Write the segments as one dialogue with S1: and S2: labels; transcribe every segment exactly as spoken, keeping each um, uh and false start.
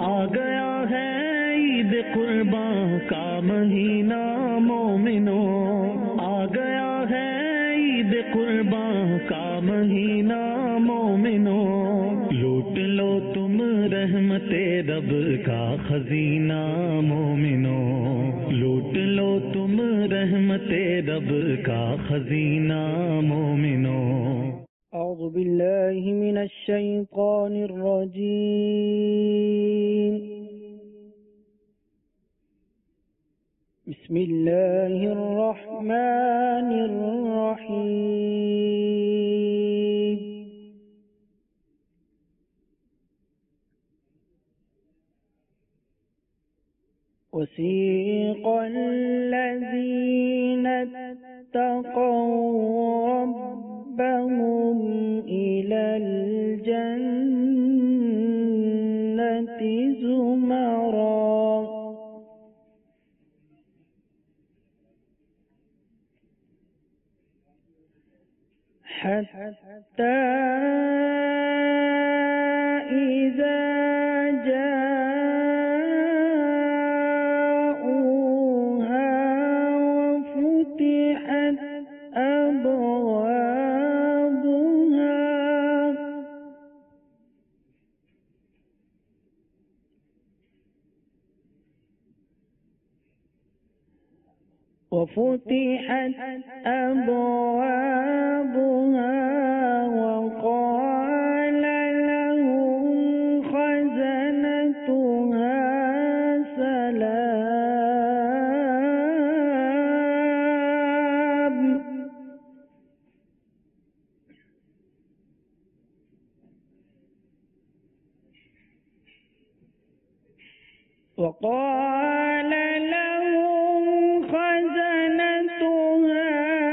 S1: आ गया है ईद कुर्बान का महीना मोमिनों, आ गया है ईद कुर्बान का महीना मोमिनों। लूट लो तुम रहमते रब का खजीना मोमिनों, लूट लो तुम रहमते रब का खजीना मोमिनों।
S2: أعوذ بالله من الشيطان الرجيم. بسم الله الرحمن الرحيم. وسيق الذين اتقوا ربهم إلى الجنة زمرا حتى إذا جاءوها وفتحت أبوابها وفتحت أبوابها وقال لهم خزنتها سلام وقال لهم خزنتها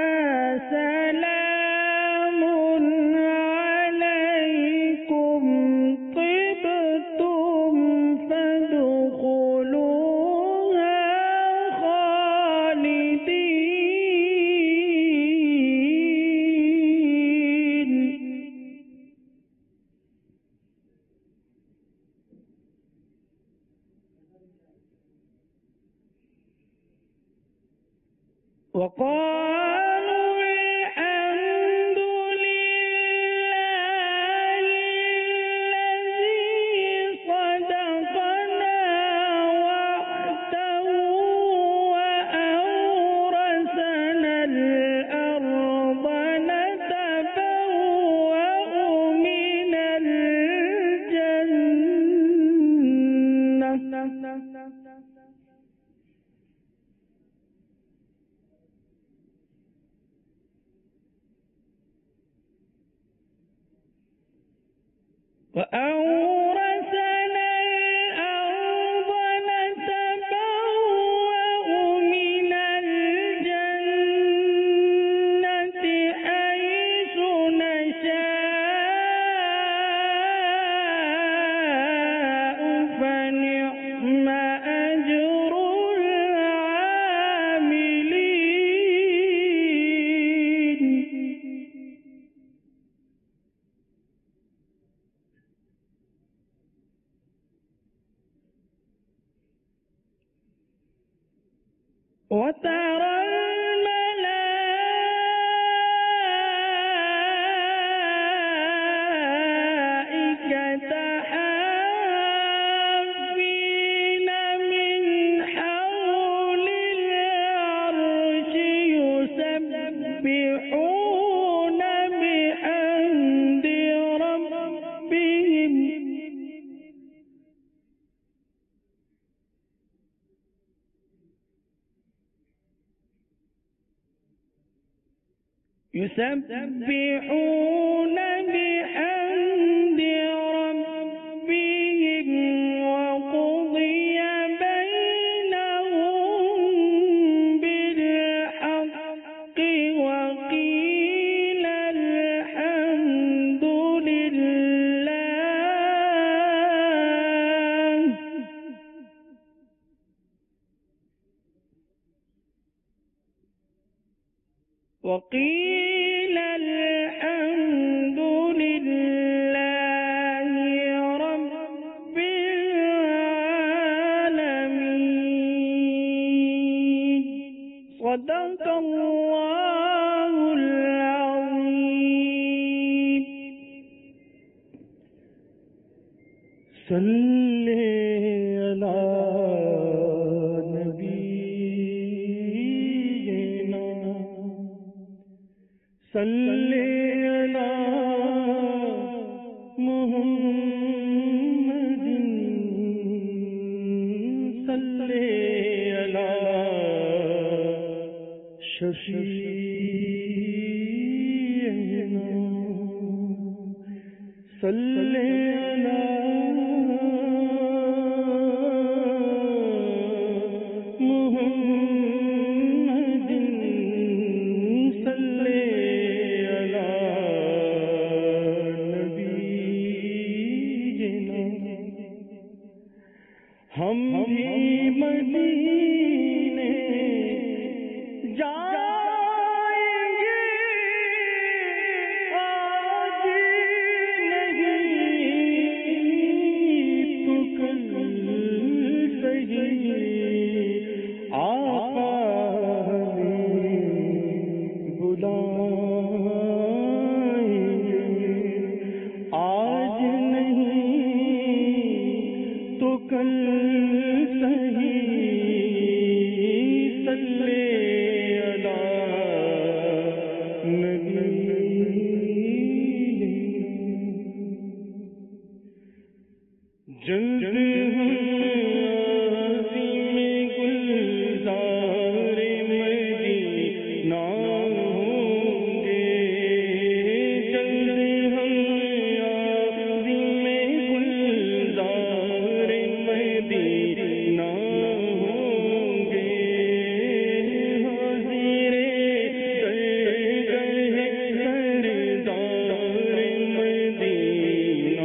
S2: سلام عليكم طبتم فادخلوها خالدين. وقالوا الحمد لله الذي صدقنا وعده وأورثنا الأرض نتبوأ من الجنة وأورثنا الأرض نتبوأ من الجنة حيث نشاء فنعم أجر العاملين. وترى الملائكة حافين من حول العرش يسبحون بحمد ربهم يسبحون بحمد ربهم وقضي بينهم بالحق وقيل الحمد لله. وقيل الحمد لله رب العالمين. صدق الله العظيم.
S1: صلی علی نبینا صلی علی محمد صلی علی شفیعنا صلی علی ہم بھی مدینے جائیں گے آج نہیں تو کل صحیح آقا ہمیں بلائیں گے آج نہیں تو کل جلد میں گلزار مدینہ ہوں گے جلد ہم میں گلزار مدینہ ہوں گے حاضر سردار مدینہ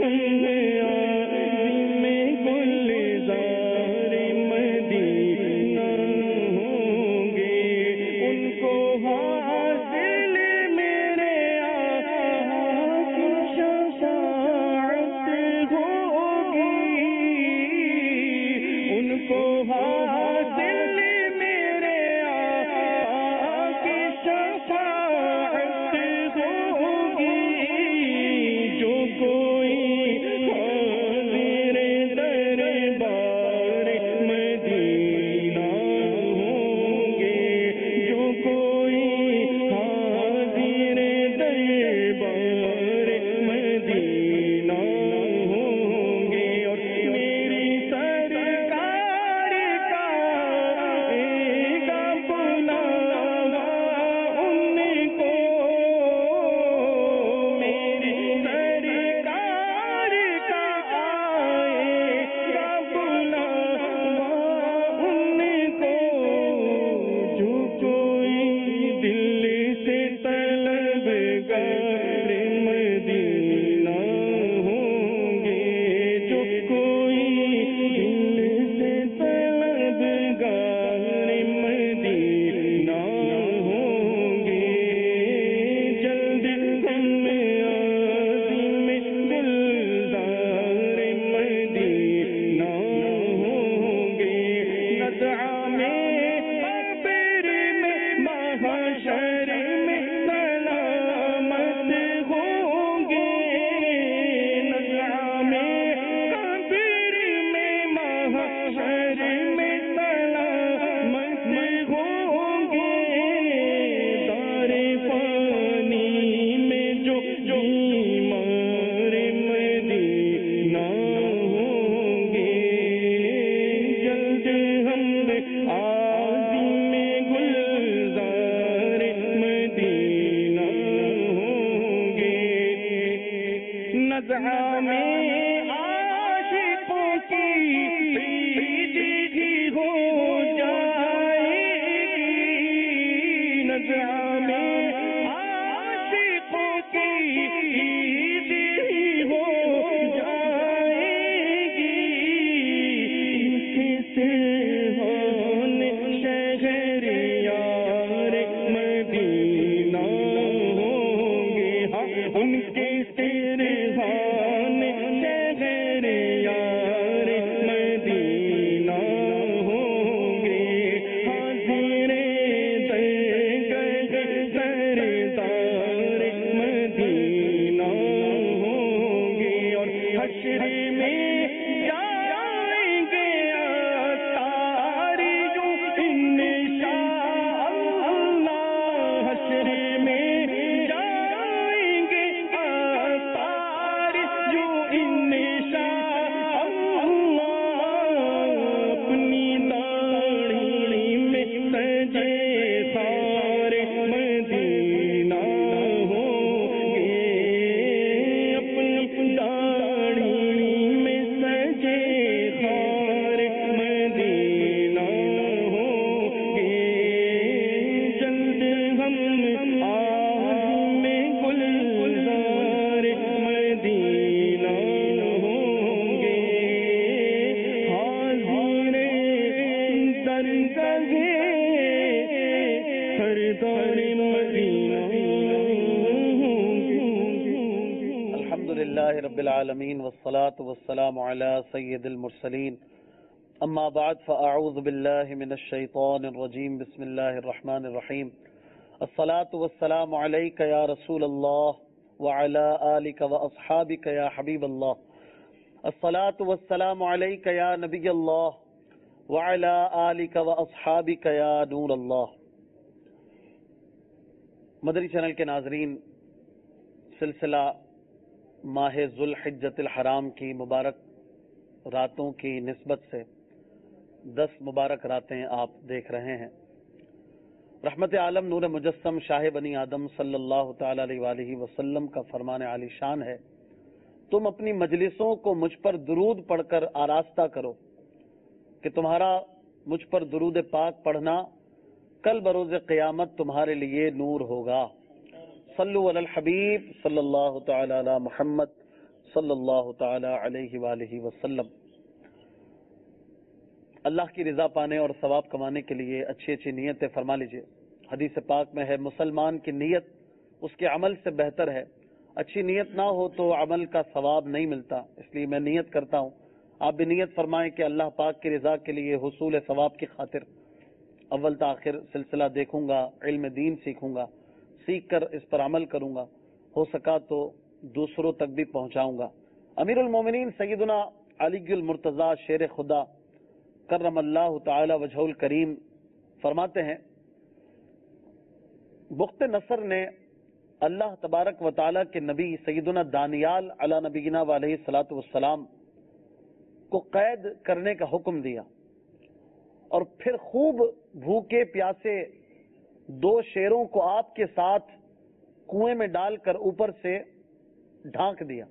S3: رب العالمین والصلاة والسلام على سید المرسلین اما بعد فاعوذ باللہ من الشیطان الرجیم بسم اللہ الرحمن الرحیم الصلاة والسلام علیک یا رسول اللہ وعلى آلک واصحابک یا حبیب اللہ الصلاة والسلام علیک یا نبی اللہ وعلى آلک واصحابک یا نور اللہ۔ مدری چینل کے ناظرین، سلسلہ ماہ ذوالحجۃ الحرام کی مبارک راتوں کی نسبت سے دس مبارک راتیں آپ دیکھ رہے ہیں۔ رحمت عالم نور مجسم شاہ بنی آدم صلی اللہ تعالی علیہ وآلہ وسلم کا فرمان عالی شان ہے، تم اپنی مجلسوں کو مجھ پر درود پڑھ کر آراستہ کرو کہ تمہارا مجھ پر درود پاک پڑھنا کل بروز قیامت تمہارے لیے نور ہوگا۔ صلو علی الحبیب صلی اللہ تعالی علی محمد صلی اللہ تعالی علیہ وآلہ وسلم. اللہ کی رضا پانے اور ثواب کمانے کے لیے اچھی اچھی نیتیں فرما لیجئے. حدیث پاک میں ہے مسلمان کی نیت اس کے عمل سے بہتر ہے. اچھی نیت نہ ہو تو عمل کا ثواب نہیں ملتا. اس لیے میں نیت کرتا ہوں, آپ بھی نیت فرمائیں کہ اللہ پاک کی رضا کے لیے حصول ثواب کی خاطر اول تاخیر سلسلہ دیکھوں گا, علم دین سیکھوں گا, سیکھ کر اس پر عمل کروں گا, ہو سکا تو دوسروں تک بھی پہنچاؤں گا. امیر المومنین سیدنا علی المرتضی شیر خدا کرم اللہ تعالی وجہ الکریم فرماتے ہیں, بخت نصر نے اللہ تبارک و تعالی کے نبی سیدنا دانیال علی نبینا علیہ الصلوۃ والسلام کو قید کرنے کا حکم دیا, اور پھر خوب بھوکے پیاسے دو شیروں کو آپ کے ساتھ کنویں میں ڈال کر اوپر سے ڈھانک دیا.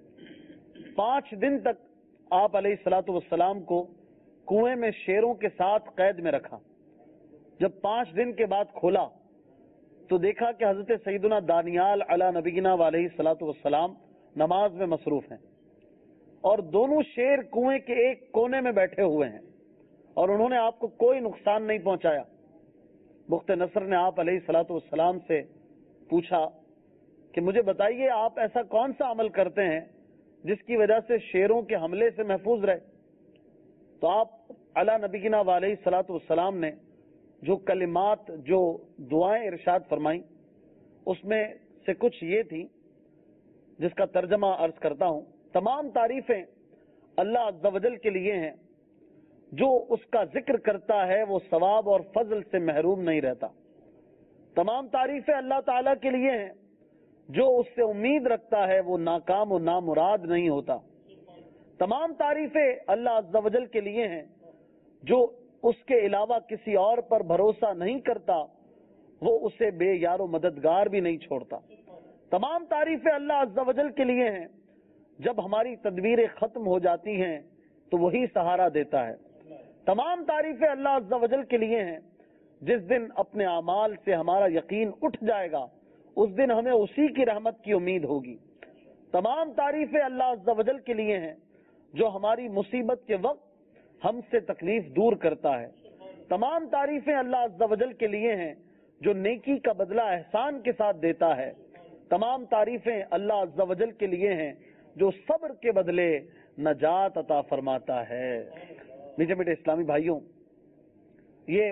S3: پانچ دن تک آپ علیہ الصلوۃ والسلام کو کنویں میں شیروں کے ساتھ قید میں رکھا. جب پانچ دن کے بعد کھولا تو دیکھا کہ حضرت سیدنا دانیال علی نبینا علیہ الصلوۃ والسلام نماز میں مصروف ہیں, اور دونوں شیر کنویں کے ایک کونے میں بیٹھے ہوئے ہیں, اور انہوں نے آپ کو کوئی نقصان نہیں پہنچایا. بخت نصر نے آپ علیہ الصلوۃ والسلام سے پوچھا کہ مجھے بتائیے آپ ایسا کون سا عمل کرتے ہیں جس کی وجہ سے شیروں کے حملے سے محفوظ رہے. تو آپ علی نبینا علیہ الصلوۃ والسلام نے جو کلمات, جو دعائیں ارشاد فرمائیں, اس میں سے کچھ یہ تھی جس کا ترجمہ عرض کرتا ہوں. تمام تعریفیں اللہ عز و جل کے لیے ہیں, جو اس کا ذکر کرتا ہے وہ ثواب اور فضل سے محروم نہیں رہتا. تمام تعریفیں اللہ تعالیٰ کے لیے ہیں, جو اس سے امید رکھتا ہے وہ ناکام و نامراد نہیں ہوتا. تمام تعریفیں اللہ عز و جل کے لیے ہیں, جو اس کے علاوہ کسی اور پر بھروسہ نہیں کرتا وہ اسے بے یار و مددگار بھی نہیں چھوڑتا. تمام تعریفیں اللہ عز و جل کے لیے ہیں, جب ہماری تدبیریں ختم ہو جاتی ہیں تو وہی سہارا دیتا ہے. تمام تعریفیں اللہ عز و جل کے لیے ہیں, جس دن اپنے اعمال سے ہمارا یقین اٹھ جائے گا اس دن ہمیں اسی کی رحمت کی امید ہوگی. تمام تعریفیں اللہ عز و جل کے لیے ہیں, جو ہماری مصیبت کے وقت ہم سے تکلیف دور کرتا ہے. تمام تعریفیں اللہ عز و جل کے لیے ہیں, جو نیکی کا بدلہ احسان کے ساتھ دیتا ہے. تمام تعریفیں اللہ عز و جل کے لیے ہیں, جو صبر کے بدلے نجات عطا فرماتا ہے. میٹھے میٹھے اسلامی بھائیوں, یہ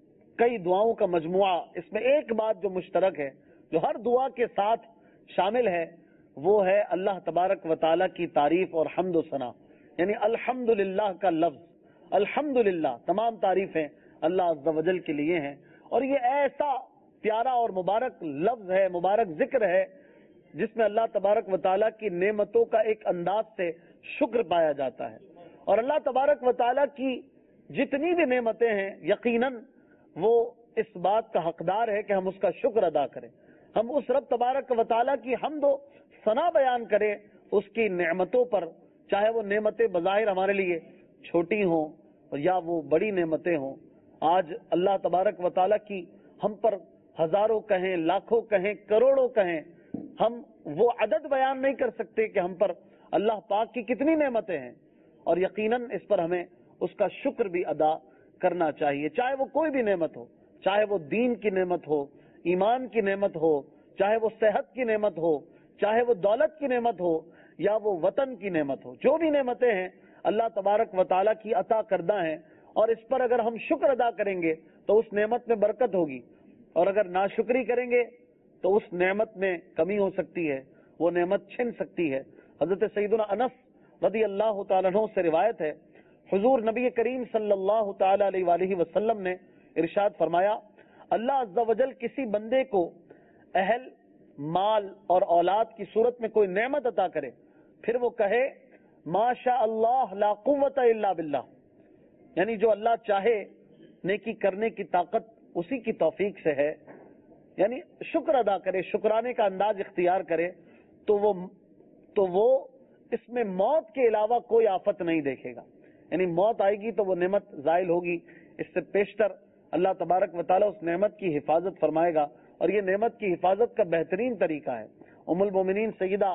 S3: کئی دعاؤں کا مجموعہ, اس میں ایک بات جو مشترک ہے, جو ہر دعا کے ساتھ شامل ہے, وہ ہے اللہ تبارک و تعالیٰ کی تعریف اور حمد و ثنا, یعنی الحمدللہ کا لفظ. الحمدللہ تمام تعریفیں اللہ عز و جل کے لیے ہیں, اور یہ ایسا پیارا اور مبارک لفظ ہے, مبارک ذکر ہے, جس میں اللہ تبارک و تعالیٰ کی نعمتوں کا ایک انداز سے شکر پایا جاتا ہے. اور اللہ تبارک و تعالیٰ کی جتنی بھی نعمتیں ہیں یقیناً وہ اس بات کا حقدار ہے کہ ہم اس کا شکر ادا کریں, ہم اس رب تبارک و تعالیٰ کی حمد و ثنا بیان کریں اس کی نعمتوں پر, چاہے وہ نعمتیں بظاہر ہمارے لیے چھوٹی ہوں یا وہ بڑی نعمتیں ہوں. آج اللہ تبارک و تعالیٰ کی ہم پر ہزاروں کہیں, لاکھوں کہیں, کروڑوں کہیں, ہم وہ عدد بیان نہیں کر سکتے کہ ہم پر اللہ پاک کی کتنی نعمتیں ہیں, اور یقیناً اس پر ہمیں اس کا شکر بھی ادا کرنا چاہیے, چاہے وہ کوئی بھی نعمت ہو, چاہے وہ دین کی نعمت ہو, ایمان کی نعمت ہو, چاہے وہ صحت کی نعمت ہو, چاہے وہ دولت کی نعمت ہو, یا وہ وطن کی نعمت ہو. جو بھی نعمتیں ہیں اللہ تبارک و تعالیٰ کی عطا کردہ ہیں, اور اس پر اگر ہم شکر ادا کریں گے تو اس نعمت میں برکت ہوگی, اور اگر ناشکری کریں گے تو اس نعمت میں کمی ہو سکتی ہے, وہ نعمت چھن سکتی ہے. حضرت سیدنا انس رضی اللہ تعالیٰ عنہ سے روایت ہے, حضور نبی کریم صلی اللہ تعالی علیہ وآلہ وسلم نے ارشاد فرمایا, اللہ عز و جل کسی بندے کو اہل, مال اور اولاد کی صورت میں کوئی نعمت عطا کرے, پھر وہ کہے ما شاء اللہ لا قوت الا باللہ, یعنی جو اللہ چاہے نیکی کرنے کی طاقت اسی کی توفیق سے ہے, یعنی شکر ادا کرے, شکرانے کا انداز اختیار کرے, تو وہ تو وہ اس میں موت کے علاوہ کوئی آفت نہیں دیکھے گا. یعنی موت آئے گی تو وہ نعمت زائل ہوگی, اس سے پیشتر اللہ تبارک و تعالیٰ اس نعمت کی حفاظت فرمائے گا, اور یہ نعمت کی حفاظت کا بہترین طریقہ ہے. ام المومنین سیدہ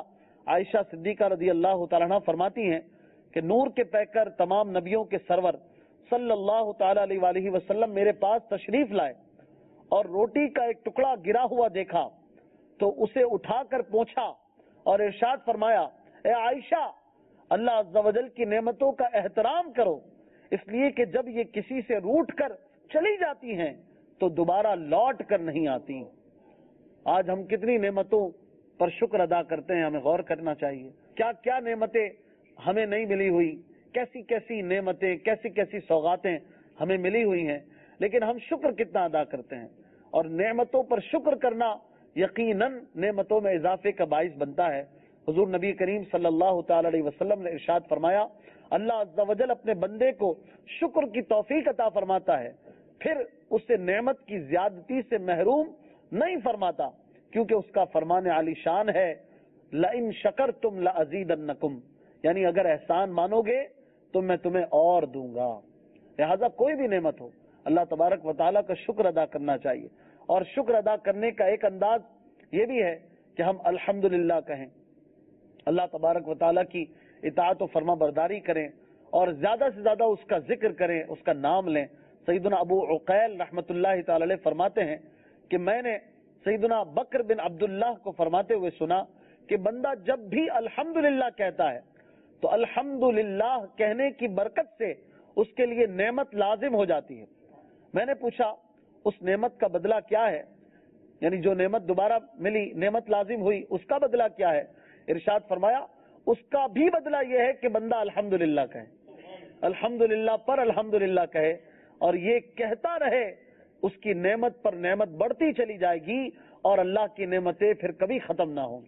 S3: عائشہ صدیقہ رضی اللہ تعالیٰ عنہ فرماتی ہیں کہ نور کے پیکر تمام نبیوں کے سرور صلی اللہ تعالی علیہ وآلہ وسلم میرے پاس تشریف لائے اور روٹی کا ایک ٹکڑا گرا ہوا دیکھا تو اسے اٹھا کر پوچھا اور ارشاد فرمایا، اے عائشہ، اللہ عز و جل کی نعمتوں کا احترام کرو، اس لیے کہ جب یہ کسی سے روٹ کر چلی جاتی ہیں تو دوبارہ لوٹ کر نہیں آتی۔ آج ہم کتنی نعمتوں پر شکر ادا کرتے ہیں، ہمیں غور کرنا چاہیے۔ کیا کیا نعمتیں ہمیں نہیں ملی ہوئی، کیسی کیسی نعمتیں، کیسی کیسی سوغاتیں ہمیں ملی ہوئی ہیں، لیکن ہم شکر کتنا ادا کرتے ہیں۔ اور نعمتوں پر شکر کرنا یقیناً نعمتوں میں اضافے کا باعث بنتا ہے۔ حضور نبی کریم صلی اللہ تعالی علیہ وسلم نے ارشاد فرمایا، اللہ عز و جل اپنے بندے کو شکر کی توفیق عطا فرماتا ہے، پھر اسے نعمت کی زیادتی سے محروم نہیں فرماتا، کیونکہ اس کا فرمان عالی شان ہے، لَإِن شَكَرْتُمْ لَأَزِيدَنَّكُمْ، یعنی اگر احسان مانو گے تو میں تمہیں اور دوں گا۔ لہذا کوئی بھی نعمت ہو، اللہ تبارک و تعالیٰ کا شکر ادا کرنا چاہیے۔ اور شکر ادا کرنے کا ایک انداز یہ بھی ہے کہ ہم الحمدللہ کہیں، اللہ تبارک و تعالیٰ کی اطاعت و فرما برداری کریں اور زیادہ سے زیادہ اس کا ذکر کریں، اس کا نام لیں۔ سیدنا ابو عقیل رحمۃ اللہ تعالی علیہ فرماتے ہیں کہ میں نے سیدنا بکر بن عبداللہ کو فرماتے ہوئے سنا کہ بندہ جب بھی الحمدللہ کہتا ہے تو الحمدللہ کہنے کی برکت سے اس کے لیے نعمت لازم ہو جاتی ہے۔ میں نے پوچھا اس نعمت کا بدلہ کیا ہے، یعنی جو نعمت دوبارہ ملی، نعمت لازم ہوئی، اس کا بدلہ کیا ہے؟ ارشاد فرمایا اس کا بھی بدلہ یہ ہے کہ بندہ الحمدللہ کہے، الحمدللہ پر الحمدللہ کہے، اور یہ کہتا رہے، اس کی نعمت پر نعمت بڑھتی چلی جائے گی اور اللہ کی نعمتیں پھر کبھی ختم نہ ہوں۔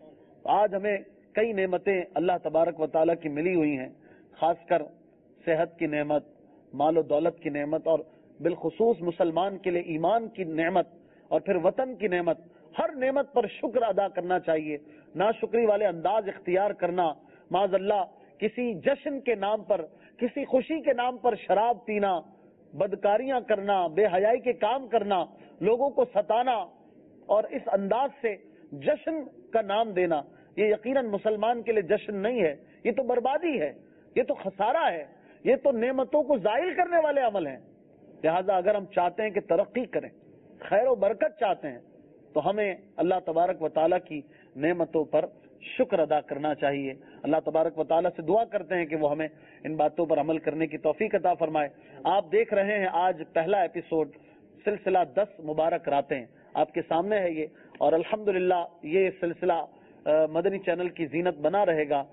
S3: آج ہمیں کئی نعمتیں اللہ تبارک و تعالیٰ کی ملی ہوئی ہیں، خاص کر صحت کی نعمت، مال و دولت کی نعمت، اور بالخصوص مسلمان کے لیے ایمان کی نعمت، اور پھر وطن کی نعمت۔ ہر نعمت پر شکر ادا کرنا چاہیے، ناشکری والے انداز اختیار کرنا، معاذ اللہ کسی جشن کے نام پر، کسی خوشی کے نام پر شراب پینا، بدکاریاں کرنا، بے حیائی کے کام کرنا، لوگوں کو ستانا اور اس انداز سے جشن کا نام دینا، یہ یقیناً مسلمان کے لیے جشن نہیں ہے، یہ تو بربادی ہے، یہ تو خسارہ ہے، یہ تو نعمتوں کو زائل کرنے والے عمل ہیں۔ لہذا اگر ہم چاہتے ہیں کہ ترقی کریں، خیر و برکت چاہتے ہیں، تو ہمیں اللہ تبارک و تعالیٰ کی نعمتوں پر شکر ادا کرنا چاہیے۔ اللہ تبارک و تعالیٰ سے دعا کرتے ہیں کہ وہ ہمیں ان باتوں پر عمل کرنے کی توفیق عطا فرمائے۔ آپ دیکھ رہے ہیں آج پہلا ایپیسوڈ سلسلہ دس مبارک راتیں آپ کے سامنے ہے یہ، اور الحمدللہ یہ سلسلہ مدنی چینل کی زینت بنا رہے گا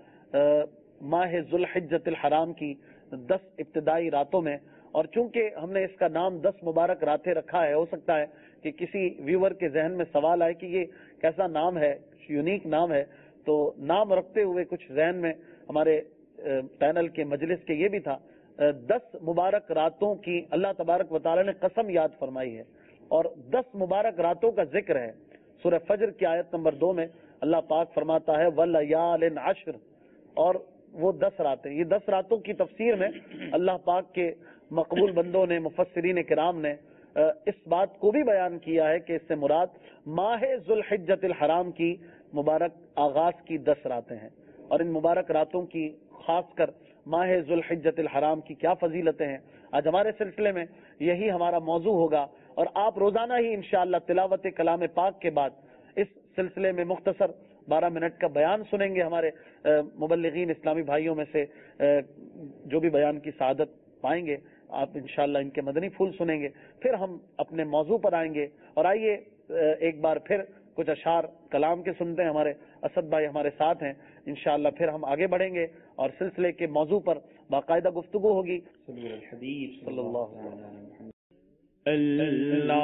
S3: ماہ ذوالحجۃ الحرام کی دس ابتدائی راتوں میں۔ اور چونکہ ہم نے اس کا نام دس مبارک راتیں رکھا ہے، ہو سکتا ہے کہ کسی ویور کے ذہن میں سوال آئے کہ یہ کیسا نام ہے، یونیک نام ہے، تو نام رکھتے ہوئے کچھ ذہن میں ہمارے پینل کے مجلس کے یہ بھی تھا، دس مبارک راتوں کی اللہ تبارک و تعالی نے قسم یاد فرمائی ہے، اور دس مبارک راتوں کا ذکر ہے۔ سورہ فجر کی آیت نمبر دو میں اللہ پاک فرماتا ہے وَلَيَالٍ عَشْرٍ، اور وہ دس راتیں، یہ دس راتوں کی تفسیر میں اللہ پاک کے مقبول بندوں نے، مفسرین کرام نے اس بات کو بھی بیان کیا ہے کہ اس سے مراد ماہ ذوالحجۃ الحرام کی مبارک آغاز کی دس راتیں ہیں، اور ان مبارک راتوں کی خاص کر ماہ ذوالحجۃ الحرام کی کیا فضیلتیں ہیں، آج ہمارے سلسلے میں یہی ہمارا موضوع ہوگا۔ اور آپ روزانہ ہی انشاءاللہ تلاوت کلام پاک کے بعد اس سلسلے میں مختصر بارہ منٹ کا بیان سنیں گے، ہمارے مبلغین اسلامی بھائیوں میں سے جو بھی بیان کی سعادت پائیں گے، آپ انشاءاللہ ان کے مدنی پھول سنیں گے، پھر ہم اپنے موضوع پر آئیں گے۔ اور آئیے ایک بار پھر کچھ اشعار کلام کے سنتے ہیں، ہمارے اسد بھائی ہمارے ساتھ ہیں، انشاءاللہ پھر ہم آگے بڑھیں گے اور سلسلے کے موضوع پر باقاعدہ گفتگو ہوگی۔ صلی اللہ علیہ
S1: اللہ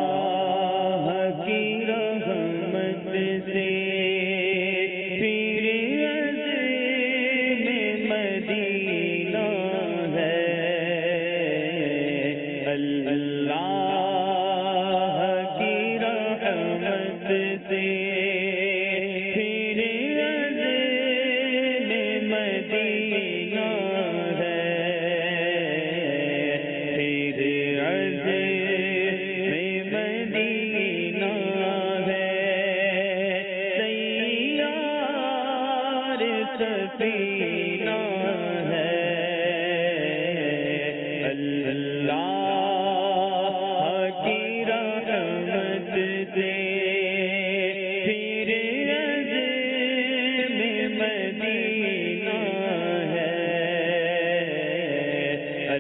S1: کی رحمت سے پھر عظیم مدینہ ہے، اللہ کی رحمت سے پھر عظیم مدینہ ہے، پھر عظیم مدینہ ہے، سیاح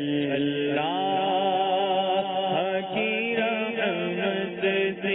S1: اللہ کی رحمت سے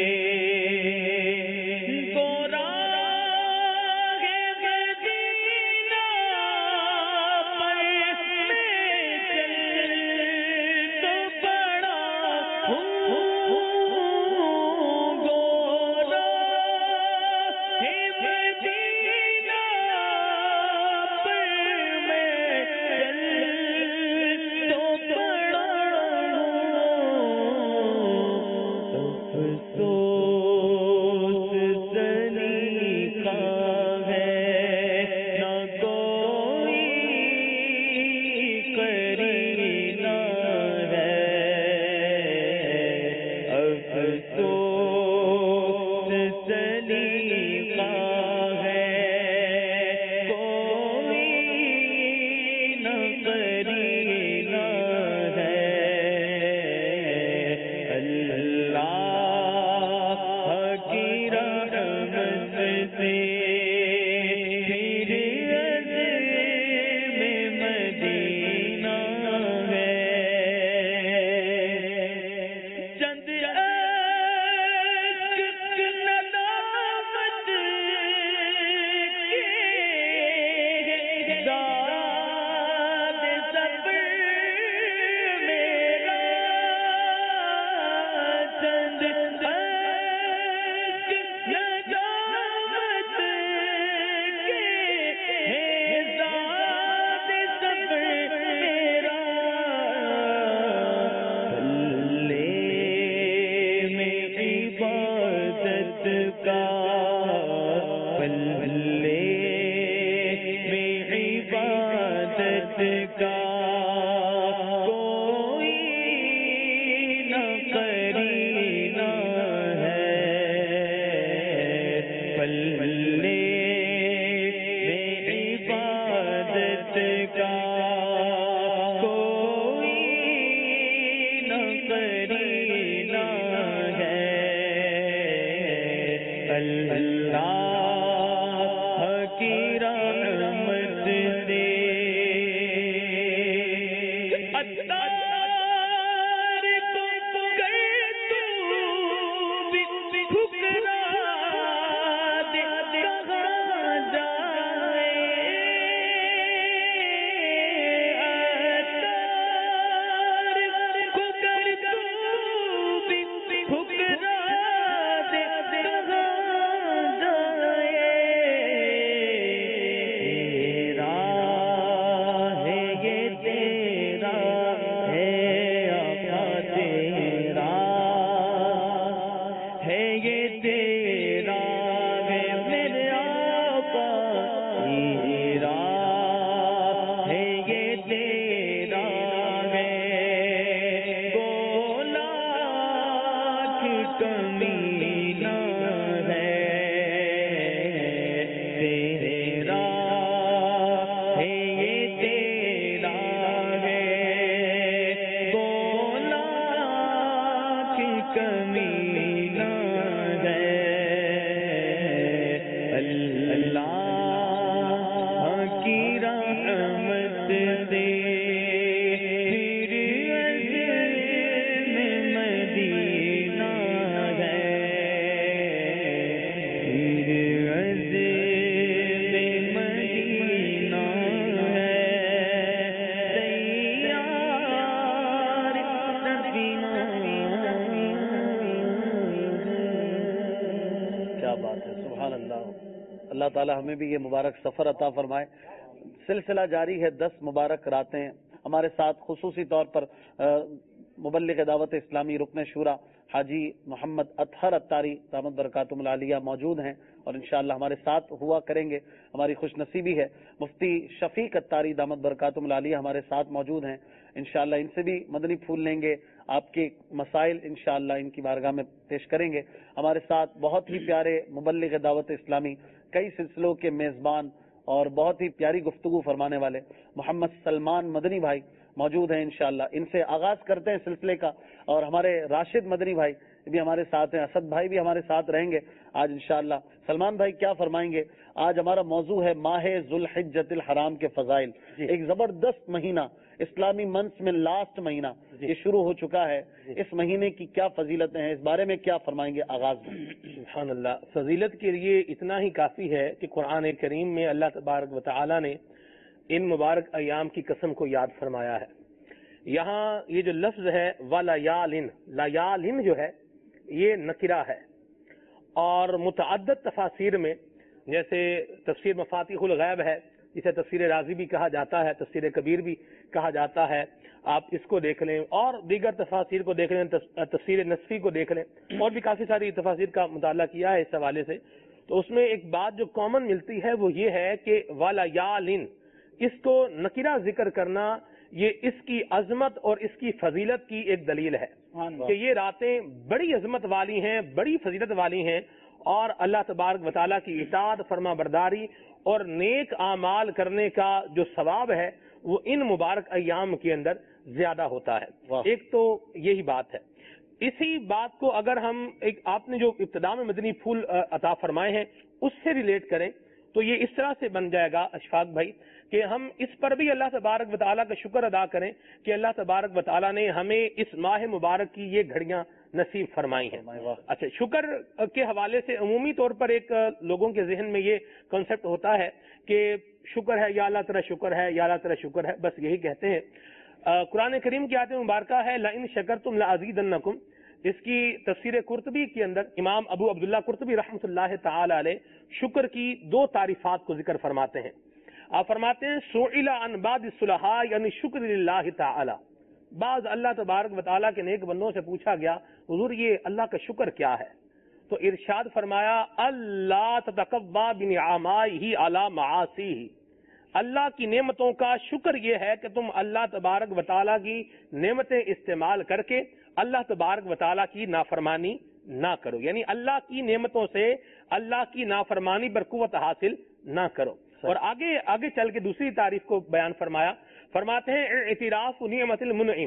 S3: اللہ تعالی ہمیں بھی یہ مبارک سفر عطا فرمائے. سلسلہ جاری ہے دس مبارک راتیں. ہمارے ساتھ خصوصی طور پر مبلغ دعوت اسلامی رکن شورا حاجی محمد اطہر اتاری دامت برکاتہم العالیہ موجود ہیں اور انشاءاللہ ہمارے ساتھ ہوا کریں گے. ہماری خوش نصیبی ہے مفتی شفیق اتاری دامت برکاتہم العالیہ ہمارے ساتھ موجود ہیں. انشاءاللہ ان سے بھی مدنی پھول لیں گے, آپ کے مسائل انشاءاللہ ان کی بارگاہ میں پیش کریں گے. ہمارے ساتھ بہت ہی پیارے مبلغ دعوت اسلامی, کئی سلسلوں کے میزبان اور بہت ہی پیاری گفتگو فرمانے والے محمد سلمان مدنی بھائی موجود ہیں. انشاءاللہ ان سے آغاز کرتے ہیں سلسلے کا, اور ہمارے راشد مدنی بھائی بھی ہمارے ساتھ ہیں, اسد بھائی بھی ہمارے ساتھ رہیں گے آج انشاءاللہ. سلمان بھائی کیا فرمائیں گے آج ہمارا موضوع ہے ماہ ذوالحجۃ الحرام کے فضائل. ایک زبردست مہینہ اسلامی منث میں لاسٹ مہینہ یہ شروع ہو چکا ہے. اس مہینے کی کیا فضیلتیں ہیں, اس بارے میں کیا فرمائیں گے آغاز میں؟
S4: سبحان اللہ. فضیلت کے لیے اتنا ہی کافی ہے کہ قرآن کریم میں اللہ تبارک و تعالی نے ان مبارک ایام کی قسم کو یاد فرمایا ہے. یہاں یہ جو لفظ ہے وَلَيَالٍ، لیالٍ جو ہے یہ نکرہ ہے، اور متعدد تفاسیر میں جیسے تفسیر مفاتیح الغیب ہے جسے تفسیر رازی بھی کہا جاتا ہے، تفسیر کبیر بھی کہا جاتا ہے، آپ اس کو دیکھ لیں، اور دیگر تفاسیر کو دیکھ لیں، تفسیر نصفی کو دیکھ لیں، اور بھی کافی ساری تفاسیر کا مطالعہ کیا ہے اس حوالے سے. تو اس میں ایک بات جو کامن ملتی ہے وہ یہ ہے کہ وَلَيَالٍ، اس کو نکرہ ذکر کرنا یہ اس کی عظمت اور اس کی فضیلت کی ایک دلیل ہے کہ یہ راتیں بڑی عظمت والی ہیں، بڑی فضیلت والی ہیں، اور اللہ تبارک و تعالیٰ کی اطاعت، فرما برداری اور نیک اعمال کرنے کا جو ثواب ہے وہ ان مبارک ایام کے اندر زیادہ ہوتا ہے. ایک تو یہی بات ہے. اسی بات کو اگر ہم ایک آپ نے جو ابتدا میں مدنی پھول عطا فرمائے ہیں اس سے ریلیٹ کریں تو یہ اس طرح سے بن جائے گا اشفاق بھائی کہ ہم اس پر بھی اللہ تبارک و تعالیٰ کا شکر ادا کریں کہ اللہ تبارک و تعالیٰ نے ہمیں اس ماہ مبارک کی یہ گھڑیاں نصیب فرمائی ہیں. اچھا، شکر کے حوالے سے عمومی طور پر ایک لوگوں کے ذہن میں یہ کنسپٹ ہوتا ہے کہ شکر ہے یا اللہ تیرا شکر ہے یا اللہ تیرا شکر ہے، بس یہی کہتے ہیں. قرآن کریم کی آیت مبارکہ ہے لَإِن شَكَرْتُمْ لَأَزِيدَنَّكُمْ. اس کی تفسیر قرطبی کے اندر امام ابو عبداللہ قرطبی رحمۃ اللہ تعالی علیہ شکر کی دو تعریفات کو ذکر فرماتے ہیں. آپ فرماتے ہیں سئل عن بعض الصلحاء یعنی شکر للہ تعالی، بعض اللہ تبارک و تعالیٰ کے نیک بندوں سے پوچھا گیا حضور یہ اللہ کا شکر کیا ہے؟ تو ارشاد فرمایا اللہ تتقوی بنعمائہ علی معاصیہ، اللہ کی نعمتوں کا شکر یہ ہے کہ تم اللہ تبارک و تعالیٰ کی نعمتیں استعمال کر کے اللہ تبارک و تعالیٰ کی نافرمانی نہ کرو، یعنی اللہ کی نعمتوں سے اللہ کی نافرمانی پر قوت حاصل نہ کرو. اور آگے آگے چل کے دوسری تعریف کو بیان فرمایا، فرماتے ہیں اعتراف نعمت المنعم،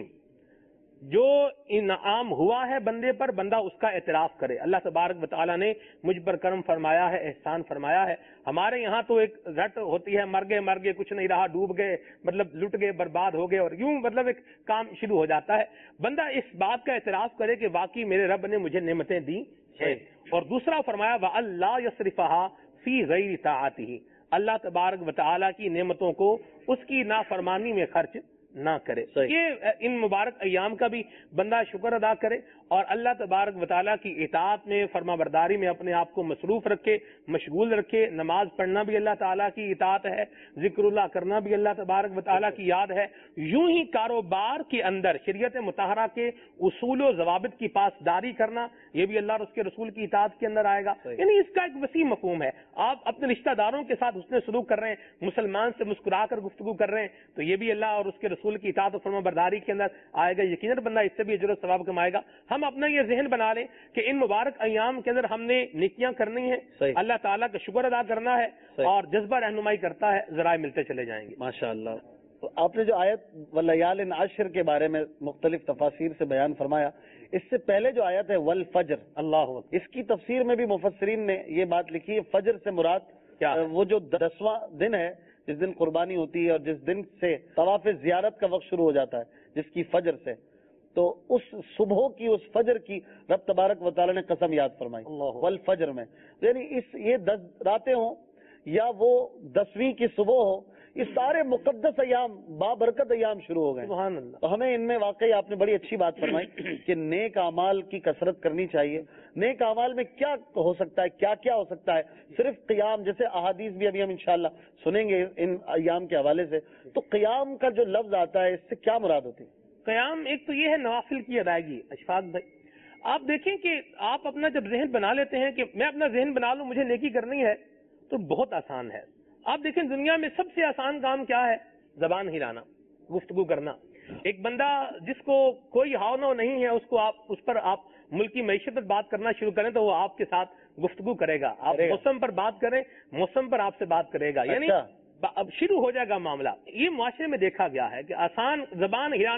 S4: جو انعام ہوا ہے بندے پر بندہ اس کا اعتراف کرے. اللہ تبارک و تعالیٰ نے مجھ پر کرم فرمایا ہے، احسان فرمایا ہے. ہمارے یہاں تو ایک رٹ ہوتی ہے مر گئے مر گئے کچھ نہیں رہا، ڈوب گئے مطلب لٹ گئے برباد ہو گئے، اور یوں مطلب ایک کام شروع ہو جاتا ہے. بندہ اس بات کا اعتراف کرے کہ واقعی میرے رب نے مجھے نعمتیں دی ہیں. اور دوسرا فرمایا وَأَلَّا يَصْرِفَهَا فِي غَيْرِ طَاعَتِهِ، اللہ تبارک و تعالیٰ کی نعمتوں کو اس کی نافرمانی میں خرچ نہ کرے. یہ ان مبارک ایام کا بھی بندہ شکر ادا کرے اور اللہ تبارک و تعالیٰ کی اطاعت میں، فرما برداری میں اپنے آپ کو مصروف رکھے، مشغول رکھے. نماز پڑھنا بھی اللہ تعالیٰ کی اطاعت ہے، ذکر اللہ کرنا بھی اللہ تبارک و تعالیٰ کی یاد ہے. یوں ہی کاروبار کے اندر شریعت مطہرہ کے اصول و ضوابط کی پاسداری کرنا یہ بھی اللہ اور اس کے رسول کی اطاعت کے اندر آئے گا. یعنی اس کا ایک وسیع مفہوم ہے. آپ اپنے رشتہ داروں کے ساتھ حسن سلوک کر رہے ہیں، مسلمان سے مسکرا کر گفتگو کر رہے ہیں، تو یہ بھی اللہ اور اس کے رسول کی اطاعت و فرما برداری کے اندر آئے گا. یقیناً بندہ اس سے بھی اجر و ثواب کمائے گا. ہم اپنا یہ ذہن بنا لیں کہ ان مبارک ایام کے اندر ہم نے نیکیاں کرنی ہیں، اللہ تعالیٰ کا شکر ادا کرنا ہے، اور جذبہ رہنمائی کرتا ہے، ذرائع ملتے چلے جائیں گے.
S3: ماشاء اللہ. تو آپ نے جو آیت وَلَيَالٍ عَشْرٍ کے بارے میں مختلف تفاسیر سے بیان فرمایا، اس سے پہلے جو آیت ہے وَالْفَجْرِ، اللہ، اس کی تفسیر میں بھی مفسرین نے یہ بات لکھی ہے فجر سے مراد کیا وہ جو دسواں دن ہے جس دن قربانی ہوتی ہے اور جس دن سے طواف زیارت کا وقت شروع ہو جاتا ہے جس کی فجر سے، تو اس صبح کی اس فجر کی رب تبارک و تعالی نے قسم یاد فرمائی والفجر میں. یعنی اس یہ دس راتیں ہوں یا وہ دسویں کی صبح ہو، یہ سارے مقدس ایام بابرکت ایام شروع ہو گئے. سبحان اللہ. تو ہمیں ان میں واقعی آپ نے بڑی اچھی بات فرمائی کہ نیک اعمال کی کثرت کرنی چاہیے. نیک اعمال میں کیا ہو سکتا ہے، کیا کیا ہو سکتا ہے؟ صرف قیام، جیسے احادیث بھی ابھی ہم انشاءاللہ سنیں گے ان ایام کے حوالے سے. تو قیام کا جو لفظ آتا ہے اس سے کیا مراد ہوتی ہے؟
S4: قیام ایک تو یہ ہے نوافل کی ادائیگی. اشفاق بھائی آپ دیکھیں کہ آپ اپنا جب ذہن بنا لیتے ہیں کہ میں اپنا ذہن بنا لوں مجھے نیکی کرنی ہے تو بہت آسان ہے. آپ دیکھیں دنیا میں سب سے آسان کام کیا ہے؟ زبان ہلانا، گفتگو کرنا. ایک بندہ جس کو کوئی ہاؤ نو نہیں ہے اس کو آپ اس پر آپ ملکی معیشت پر بات کرنا شروع کریں تو وہ آپ کے ساتھ گفتگو کرے گا. آپ موسم پر بات کریں، موسم پر آپ سے بات کرے گا. یعنی اب شروع ہو جائے گا معاملہ. یہ معاشرے میں دیکھا گیا ہے کہ آسان زبان ہلانا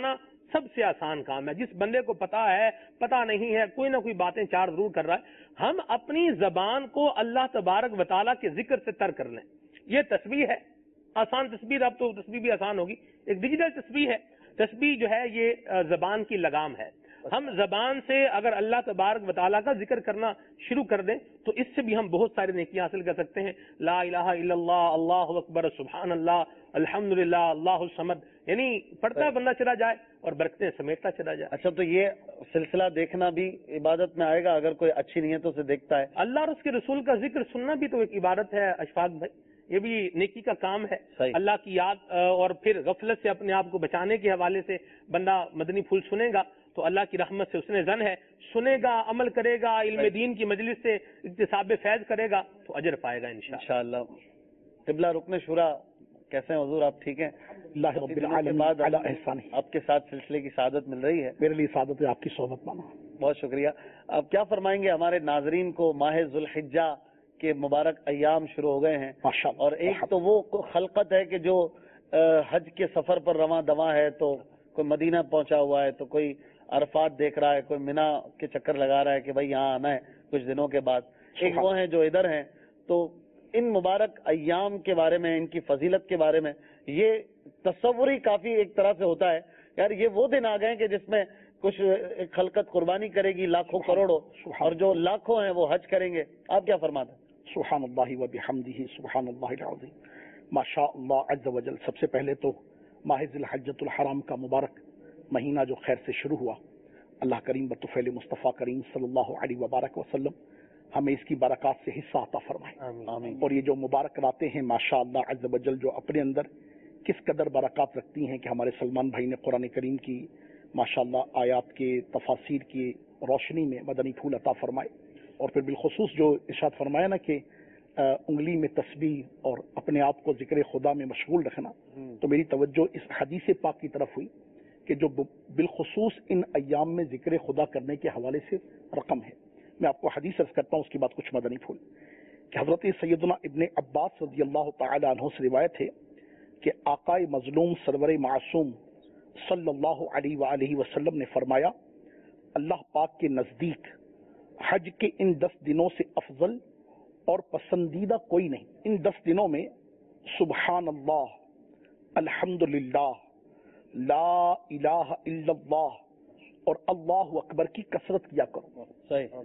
S4: سب سے آسان کام ہے. جس بندے کو پتا ہے پتا نہیں ہے کوئی نہ کوئی باتیں چار ضرور کر رہا ہے. ہم اپنی زبان کو اللہ تبارک و تعالیٰ کے ذکر سے تر کر لیں. یہ تسبیح ہے, آسان تسبیح, اب تو تسبیح بھی آسان ہوگی. ایک ڈیجیٹل تسبیح ہے. تسبیح جو ہے یہ زبان کی لگام ہے. ہم زبان سے اگر اللہ تبارک و تعالیٰ کا ذکر کرنا شروع کر دیں تو اس سے بھی ہم بہت ساری نیکیاں حاصل کر سکتے ہیں. لا الہ الا اللہ, اللہ اکبر, سبحان اللہ, الحمدللہ, اللہ الصمد, یعنی پڑھتا بندہ چلا جائے اور برکتیں سمیٹتا چلا جائے.
S3: اچھا, تو یہ سلسلہ دیکھنا بھی عبادت میں آئے گا اگر کوئی اچھی نیتوں سے دیکھتا ہے؟
S4: اللہ اور اس کے رسول کا ذکر سننا بھی تو ایک عبادت ہے اشفاق بھائی, یہ بھی نیکی کا کام ہے.
S3: صحیح.
S4: اللہ کی یاد اور پھر غفلت سے اپنے آپ کو بچانے کے حوالے سے بندہ مدنی پھول سنے گا تو اللہ کی رحمت سے اس نے زن ہے, سنے گا, عمل کرے گا, علم دین کی مجلس سے اکتساب فیض کرے گا تو اجر پائے گا انشاءاللہ.
S3: قبلہ رکن شورا کیسے ہیں حضور, آپ ٹھیک ہیں؟
S5: اللہ رب العالمین علی احسانہ.
S3: آپ کے ساتھ سلسلے کی سعادت مل رہی ہے.
S5: میرے لیے سعادت ہے آپ کی صحبت پانا.
S3: بہت شکریہ. آپ کیا فرمائیں گے؟ ہمارے ناظرین کو ماہ ذوالحجہ کے مبارک ایام شروع ہو گئے ہیں, اور ایک تو وہ خلقت ہے کہ جو حج کے سفر پر رواں دواں ہے, تو کوئی مدینہ پہنچا ہوا ہے, تو کوئی عرفات دیکھ رہا ہے, کوئی مینا کے چکر لگا رہا ہے کہ بھائی یہاں آنا ہے کچھ دنوں کے بعد. ایک وہ ہیں جو ادھر ہیں. تو ان مبارک ایام کے بارے میں, ان کی فضیلت کے بارے میں یہ تصور ہی کافی ایک طرح سے ہوتا ہے یار یہ وہ دن آ گئے کہ جس میں کچھ خلقت قربانی کرے گی لاکھوں کروڑوں, اور جو لاکھوں ہیں وہ حج کریں گے. آپ کیا فرماتے ہیں؟
S5: سبحان اللہ و بحمدہ سبحان اللہ العظیم. ماشاء اللہ عز و جل. سب سے پہلے تو ماہ ذی الحجۃ الحرام کا مبارک مہینہ جو خیر سے شروع ہوا, اللہ کریم بطفیل مصطفیٰ کریم صلی اللہ علیہ وبارک وسلم ہمیں اس کی برکات سے حصہ عطا فرمائے.
S3: آمین.
S5: اور یہ جو مبارک راتیں ہیں ماشاء اللہ عز و جل جو اپنے اندر کس قدر برکات رکھتی ہیں کہ ہمارے سلمان بھائی نے قرآن کریم کی ماشاء اللہ آیات کے تفاسیر کی روشنی میں مدنی پھول عطا فرمائے. اور پھر بالخصوص جو ارشاد فرمایا نا کہ انگلی میں تسبیح اور اپنے آپ کو ذکر خدا میں مشغول رکھنا, تو میری توجہ اس حدیث پاک کی طرف ہوئی کہ جو بالخصوص ان ایام میں ذکر خدا کرنے کے حوالے سے رقم ہے. میں آپ کو حدیث عرض کرتا ہوں, اس کے بعد کچھ مدنی پھول. کہ حضرت سیدنا ابن عباس رضی اللہ تعالی عنہ سے روایت ہے کہ آقائے مظلوم سرور معصوم صلی اللہ علیہ وآلہ وسلم نے فرمایا, اللہ پاک کے نزدیک حج کے ان دس دنوں سے افضل اور پسندیدہ کوئی نہیں. ان دس دنوں میں سبحان اللہ, الحمدللہ, لا الہ الا اللہ اور اللہ اکبر کی کثرت کیا کرو.
S3: صحیح.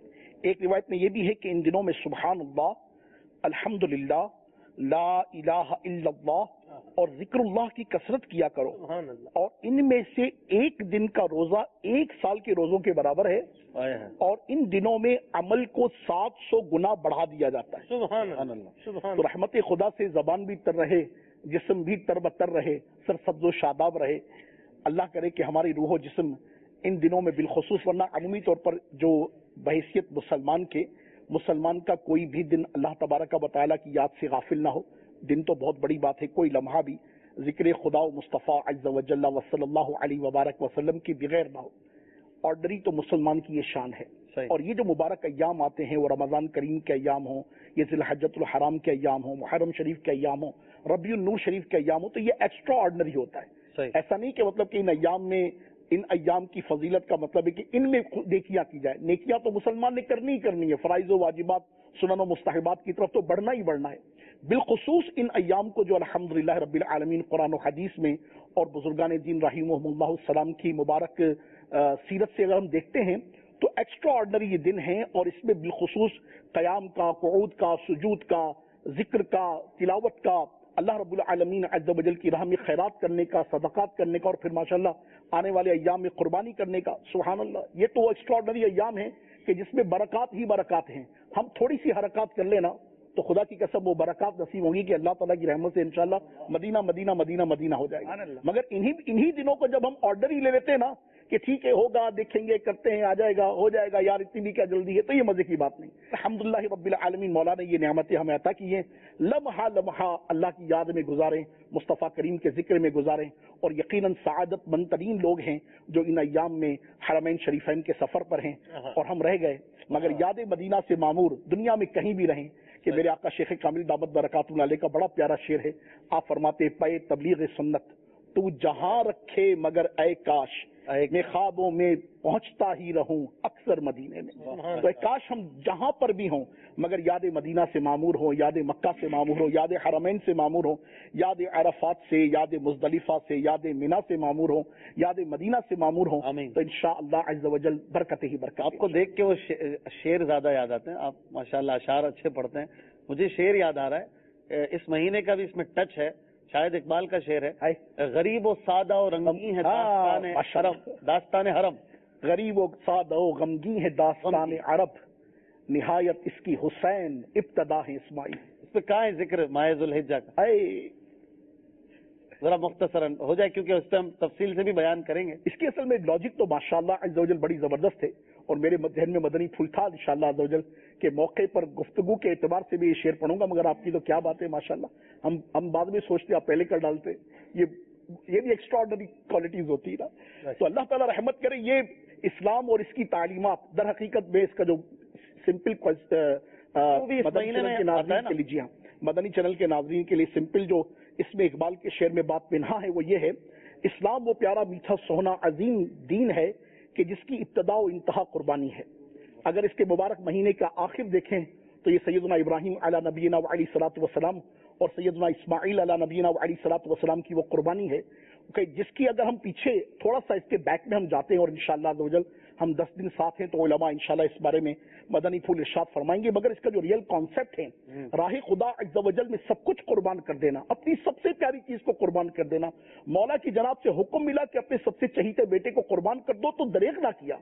S5: ایک روایت میں یہ بھی ہے کہ ان دنوں میں سبحان اللہ, الحمدللہ, لا الہ الا اللہ اور ذکر اللہ کی کثرت کیا کرو. اور ان میں سے ایک دن کا روزہ ایک سال کے روزوں کے برابر ہے, اور ان دنوں میں عمل کو سات سو گنا بڑھا دیا جاتا ہے.
S4: سبحان اللہ.
S5: تو رحمت خدا سے زبان بھی تر رہے, جسم بھی تر بتر رہے, سر سبز و شاداب رہے. اللہ کرے کہ ہماری روح و جسم ان دنوں میں بالخصوص, ورنہ عمومی طور پر جو بحیثیت مسلمان کے مسلمان کا کوئی بھی دن اللہ تبارک و تعالیٰ کی یاد سے غافل نہ ہو. دن تو بہت بڑی بات ہے, کوئی لمحہ بھی ذکر خدا و مصطفیٰ عز و جل و صلی اللہ علیہ وبارک وسلم کی بغیر نہ ہو. آرڈری تو مسلمان کی یہ شان ہے. اور یہ جو مبارک ایام آتے ہیں وہ رمضان کریم کے ایام ہوں, یہ ذی الحجۃ الحرام کے ایام ہوں, محرم شریف کے ایام ہوں, ربیع النور شریف کے ایام ہوں, تو یہ ایکسٹرا آرڈنری ہوتا ہے. ایسا نہیں کہ مطلب کہ ان ایام میں ان ایام کی فضیلت کا مطلب ہے کہ ان میں نیکیاں کی جائے. نیکیاں تو مسلمان نے کرنی ہی کرنی ہے, فرائض و واجبات, سنن و مستحبات کی طرف تو بڑھنا ہی بڑھنا ہے. بالخصوص ان ایام کو جو الحمدللہ رب العالمین قرآن و حدیث میں اور بزرگان دین رحمہم اللہ السلام کی مبارک سیرت سے اگر ہم دیکھتے ہیں تو ایکسٹرا آرڈنری یہ دن ہیں. اور اس میں بالخصوص قیام کا, قعود کا, سجود کا, ذکر کا, تلاوت کا, اللہ رب العالمین عز و جل کی راہ میں خیرات کرنے کا, صدقات کرنے کا, اور پھر ماشاءاللہ آنے والے ایام میں قربانی کرنے کا. سبحان اللہ, یہ تو ایکسٹرا آرڈنری ایام ہیں کہ جس میں برکات ہی برکات ہیں. ہم تھوڑی سی حرکات کر لینا تو خدا کی قسم وہ برکات نصیب ہوں گی کہ اللہ تعالیٰ کی رحمت سے انشاءاللہ مدینہ مدینہ مدینہ مدینہ ہو جائے گا. مگر انہی انہی دنوں کو جب ہم آرڈر ہی لے لیتے ہیں نا کہ ٹھیک ہے ہوگا, دیکھیں گے, کرتے ہیں, آ جائے گا, ہو جائے گا, یار اتنی بھی کیا جلدی ہے, تو یہ مزے کی بات نہیں. الحمدللہ رب العالمین, مولا نے یہ نعمتیں ہمیں عطا کی ہیں. لمحہ لمحہ اللہ کی یاد میں گزاریں, مصطفیٰ کریم کے ذکر میں گزاریں, اور یقیناً سعادت مند ترین لوگ ہیں جو ان ایام میں حرمین شریفین کے سفر پر ہیں. اور ہم رہ گئے مگر یاد مدینہ سے معمور دنیا میں کہیں بھی رہیں. کہ میرے آقا شیخ کامل دامت برکاتہ علیہ کا بڑا پیارا شعر ہے. آپ فرماتے پے تبلیغ سنت تو جہاں رکھے مگر اے کاش میں خوابوں میں پہنچتا ہی رہوں اکثر مدینے میں. تو اے کاش ہم جہاں پر بھی ہوں مگر یاد مدینہ سے معمور ہوں، یاد مکہ سے معمور ہوں، یاد حرمین سے معمور ہوں، یاد عرفات سے، یاد مزدلفہ سے، یاد مینا سے معمور ہوں، یاد مدینہ سے معمور ہوں. تو انشاءاللہ عز و جل برکت ہی برکت.
S3: آپ کو دیکھ کے وہ شعر زیادہ یاد آتے ہیں، آپ ماشاءاللہ اشعار اچھے پڑھتے ہیں. مجھے شعر یاد آ رہا ہے، اس مہینے کا بھی اس میں ٹچ ہے، شاید اقبال کا شعر ہے، غریب و سادہ و رنگین ہے داستان حرم، داستان حرم.
S5: غریب و سادہ و غمگین ہے داستان عرب، نہایت اس کی حسین ابتدا ہے اسماعیل.
S3: اس پہ کہاں ہے ذکر ماہ ذوالحجہ کا؟
S5: اے
S3: ذرا مختصراً ہو جائے کیونکہ اس پہ ہم تفصیل سے بھی بیان کریں گے.
S5: اس کی اصل میں لاجک تو ماشاءاللہ عز و جل بڑی زبردست ہے، اور میرے ذہن میں مدنی پھول تھا انشاءاللہ عز و جل کے موقع پر گفتگو کے اعتبار سے بھی یہ شعر پڑھوں گا، مگر آپ کی تو کیا بات ہے ماشاءاللہ. ہم ہم بعد میں سوچتے آپ پہلے کر ڈالتے، یہ یہ بھی ایکسٹراڈنری کوالٹیز ہوتی ہے نا. تو اللہ تعالیٰ رحمت کرے. یہ اسلام اور اس کی تعلیمات در حقیقت میں اس کا جو سمپل مدنی چینل کے ناظرین کے لیے، جی ہاں مدنی چینل کے ناظرین کے لیے سمپل جو اس میں اقبال کے شعر میں بات پنہا ہے وہ یہ ہے: اسلام وہ پیارا میٹھا سونا عظیم دین ہے کہ جس کی ابتدا و انتہا قربانی ہے. اگر اس کے مبارک مہینے کا آخر دیکھیں تو یہ سیدنا ابراہیم علی نبینا و علیہ الصلوۃ والسلام اور سیدنا اسماعیل علی نبینا و علیہ الصلوۃ والسلام کی وہ قربانی ہے کہ جس کی اگر ہم پیچھے تھوڑا سا اس کے بیک میں ہم جاتے ہیں، اور انشاءاللہ عز و جل ہم دس دن ساتھ ہیں تو علماء انشاءاللہ اس بارے میں مدنی پھول ارشاد فرمائیں گے. مگر اس کا جو ریئل کانسیپٹ ہے، راہ خدا عز و جل میں سب کچھ قربان کر دینا، اپنی سب سے پیاری چیز کو قربان کر دینا. مولا کی جناب سے حکم ملا کہ اپنے سب سے چہیتے بیٹے کو قربان کر دو تو دریغ نہ کیا،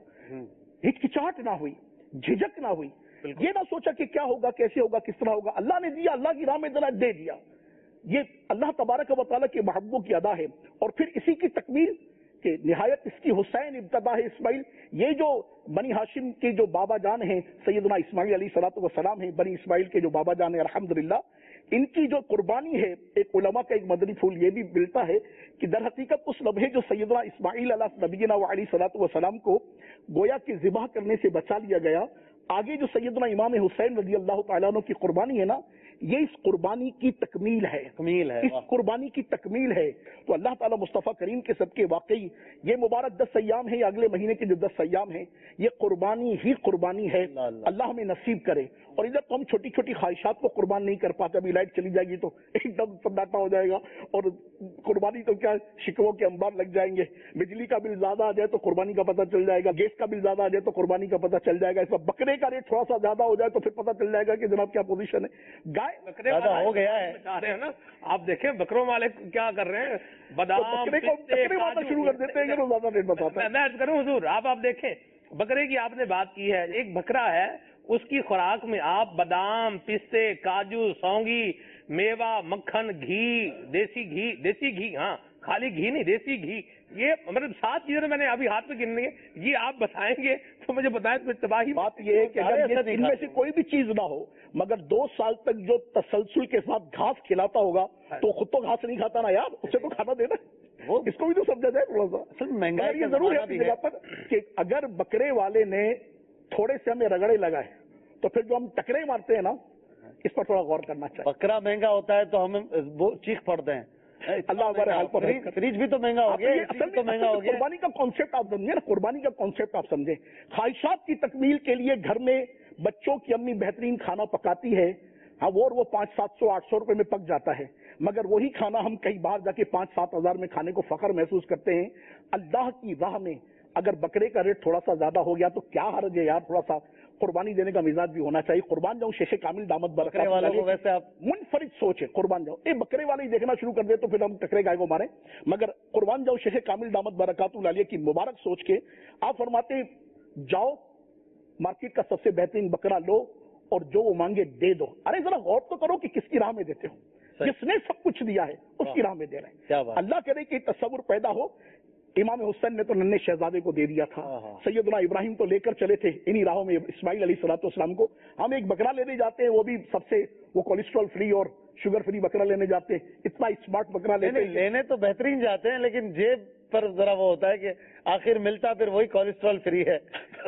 S5: ہچکچاہٹ نہ ہوئی، جھجک نہ ہوئی، یہ نہ سوچا کہ کیا ہوگا، کیسے ہوگا، کس طرح ہوگا. اللہ نے دیا، اللہ کی راہ میں ذرا دے دیا. یہ اللہ تبارک و تعالیٰ کے محبوبوں کی ادا ہے. اور پھر اسی کی تکمیل کہ نہایت اس کی حسین ابتدا ہے اسماعیل. یہ جو بنی ہاشم کے جو بابا جان ہیں سیدنا اسماعیل علیہ الصلوۃ والسلام ہیں، بنی اسماعیل کے جو بابا جان ہیں الحمدللہ، ان کی جو قربانی ہے، ایک علماء کا ایک مدنی پھول یہ بھی ملتا ہے کہ در حقیقت اس لمحے جو سیدنا اسماعیل علیہ نبینا و علیہ الصلوۃ والسلام کو گویا کہ ذبح کرنے سے بچا لیا گیا، آگے جو سیدنا امام حسین رضی اللہ تعالیٰ عنہ کی قربانی ہے نا، یہ اس قربانی کی تکمیل ہے، تکمیل ہے اس قربانی کی تکمیل ہے. تو اللہ تعالیٰ مصطفیٰ کریم کے صدقے واقعی یہ مبارک دس ایام ہیں، اگلے مہینے کے جو دس ایام ہیں، یہ قربانی ہی قربانی ہے. اللہ ہمیں نصیب کرے. اور ادھر تو ہم چھوٹی چھوٹی خواہشات کو قربان نہیں کر پاتے. ابھی لائٹ چلی جائے گی تو ایک دم سناٹا ہو جائے گا، اور قربانی تو کیا شکووں کے انبار لگ جائیں گے. بجلی کا بل زیادہ آ جائے تو قربانی کا پتہ چل جائے گا، گیس کا بل زیادہ آ جائے تو قربانی کا پتہ چل جائے گا، اس میں بکرے کا ریٹ تھوڑا سا زیادہ ہو جائے تو پھر پتہ چل جائے گا کہ جناب کیا پوزیشن ہے. گائے
S4: زیادہ ہو گیا ہے نا. آپ دیکھیں بکروں والے کیا کر رہے ہیں، بادام
S5: بکرے کو بکرے مارنا شروع کر دیتے ہیں کہ وہ زیادہ ریٹ بتاتا ہے.
S4: میں عرض کروں حضور، آپ آپ دیکھیں بکرے کی آپ نے بات کی ہے، ایک بکرا ہے اس کی خوراک میں آپ بادام، پستے، کاجو، سونگی، میوہ، مکھن، گھی، دیسی گھی، دیسی گھی ہاں خالی گھی نہیں، دیسی گھی، یہ مطلب سات چیزیں میں نے ابھی ہاتھ میں گننی ہے. یہ آپ بتائیں گے تو مجھے بتائیں تو تباہی.
S5: بات یہ ہے کہ اگر ان میں سے کوئی بھی چیز نہ ہو مگر دو سال تک جو تسلسل کے ساتھ گھاس کھلاتا ہوگا تو خود تو گھاس نہیں کھاتا نا یار، اسے تو کھانا دینا. اس کو بھی تو سمجھا جائے تھوڑا سا. مہنگائی یہ ضرور ہے اپنی جگہ پر کہ اگر بکرے والے نے تھوڑے سے ہمیں رگڑے لگائے تو پھر جو ہم ٹکرے مارتے ہیں نا، اس پر تھوڑا غور کرنا چاہیے.
S3: بکرا مہنگا ہوتا ہے تو ہم چیخ پڑتے ہیں.
S5: اللہ ہمارے حال پر ہے.
S3: فریج بھی تو مہنگا ہو گیا، تو مہنگا ہو گیا.
S5: قربانی کا کانسیپٹ آپ سمجھیں نا، قربانی کا کانسیپٹ آپ سمجھیں. خواہشات کی تکمیل کے لیے گھر میں بچوں کی امی بہترین کھانا پکاتی ہے، ہاں وہ وہ پانچ سات سو آٹھ سو روپے میں پک جاتا ہے، مگر وہی کھانا ہم کئی بار جا کے پانچ سات ہزار میں کھانے کو فخر محسوس کرتے ہیں. اللہ کی راہ میں اگر بکرے کا ریٹ تھوڑا سا زیادہ ہو گیا تو کیا حرج ہے یار، تھوڑا سا قربانی دینے کا مزاج بھی ہونا چاہیے. قربان جاؤں شیخ کامل دامت برکات والے
S3: ویسے آپ
S5: منفرد سوچ ہے، قربان جاؤں اے بکرے والے ہی دیکھنا شروع کر دے تو پھر ہم ٹکرے گائے کو مارے. مگر قربان جاؤں شیخ کامل دامت برکات العالیہ کی مبارک سوچ کے آپ فرماتے ہیں جاؤ مارکیٹ کا سب سے بہترین بکرا لو اور جو وہ مانگے دے دو. ارے ذرا غور تو کرو کہ کس کی راہ میں دیتے ہو، جس نے سب کچھ دیا ہے اس کی راہ میں دے رہے ہیں. اللہ کرے کہ تصور پیدا ہو. امام حسین نے تو ننھے شہزادے کو دے دیا تھا، سیدنا ابراہیم تو لے کر چلے تھے انہی راہوں میں اسماعیل علیہ الصلوۃ والسلام کو. ہم ایک بکرا لینے جاتے ہیں، وہ بھی سب سے وہ کولیسٹرول فری اور شوگر فری بکرا لینے جاتے ہیں. اتنا اسمارٹ بکرا لیتے ہیں.
S3: لینے تو بہترین جاتے ہیں لیکن جیب پر ذرا وہ ہوتا ہے کہ آخر ملتا پھر وہی کولیسٹرول فری ہے.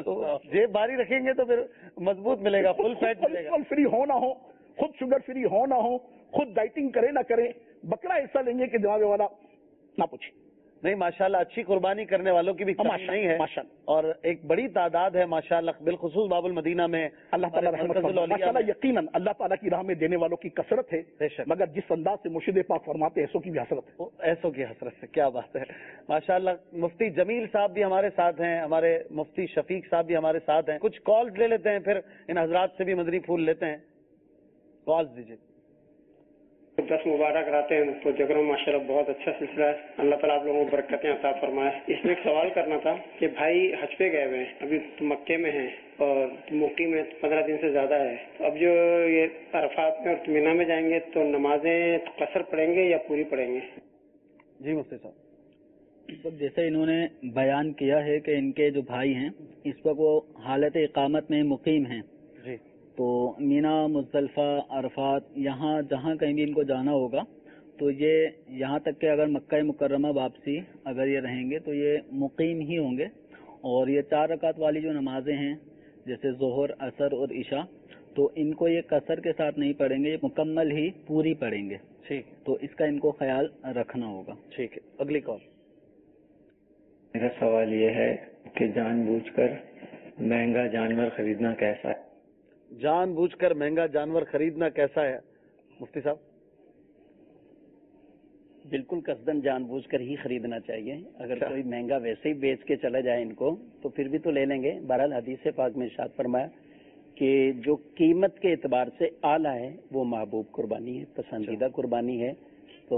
S3: جیب بھاری رکھیں گے تو پھر مضبوط ملے گا، فل فیٹ ملے گا.
S5: کولیسٹرول فری ہو نہ ہو، خود شوگر فری ہو نہ ہو، خود ڈائٹنگ کرے نہ کرے، بکرا ایسا لیں گے کہ جناب والا ना पूछे।
S3: نہیں ماشاءاللہ اچھی قربانی کرنے والوں کی بھی کمی نہیں ہے
S5: ماشاءاللہ
S3: اور ایک بڑی تعداد ہے ماشاءاللہ بالخصوص باب المدینہ میں
S5: اللہ تعالیٰ رحمت فرمائے ماشاءاللہ یقیناً اللہ تعالیٰ کی راہ میں دینے والوں کی کثرت ہے مگر جس انداز سے مرشد پاک فرماتے ایسوں کی بھی حسرت ہے
S3: ایسوں کی حسرت ہے کیا بات ہے ماشاءاللہ مفتی جمیل صاحب بھی ہمارے ساتھ ہیں ہمارے مفتی شفیق صاحب بھی ہمارے ساتھ ہیں کچھ کالز لے لیتے ہیں پھر ان حضرات سے بھی مدنی پھول لیتے ہیں کالز دیجیے
S6: دس مبارک راتیں تو جگروں ماشاء اللہ بہت اچھا سلسلہ ہے اللہ تعالیٰ آپ لوگوں کو برکتیں عطا فرمائے اس میں ایک سوال کرنا تھا کہ بھائی حج پہ گئے ہوئے ہیں ابھی مکے میں ہیں اور مکی میں پندرہ دن سے زیادہ ہے تو اب جو یہ عرفات میں اور مینا میں جائیں گے تو نمازیں قصر پڑھیں گے یا پوری پڑھیں گے
S3: جی مفتی صاحب
S7: جیسے انہوں نے بیان کیا ہے کہ ان کے جو بھائی ہیں اس وقت وہ حالت اقامت میں مقیم ہیں
S3: جی
S7: تو مینا مزدلفہ عرفات یہاں جہاں کہیں بھی ان کو جانا ہوگا تو یہ یہاں تک کہ اگر مکہ مکرمہ واپسی اگر یہ رہیں گے تو یہ مقیم ہی ہوں گے اور یہ چار رکعت والی جو نمازیں ہیں جیسے ظہر عصر اور عشاء تو ان کو یہ قصر کے ساتھ نہیں پڑھیں گے یہ مکمل ہی پوری پڑھیں گے
S3: ٹھیک
S7: تو اس کا ان کو خیال رکھنا ہوگا
S3: ٹھیک ہے اگلی کال
S8: میرا سوال یہ ہے کہ جان بوجھ کر مہنگا جانور خریدنا کیسا ہے
S3: جان بوجھ کر مہنگا جانور خریدنا کیسا ہے مفتی صاحب
S9: بالکل قصدن جان بوجھ کر ہی خریدنا چاہیے اگر کوئی مہنگا ویسے ہی بیچ کے چلا جائے ان کو تو پھر بھی تو لے لیں گے بہرحال حدیث پاک میں ارشاد فرمایا کہ جو قیمت کے اعتبار سے اعلیٰ ہے وہ محبوب قربانی ہے پسندیدہ قربانی ہے تو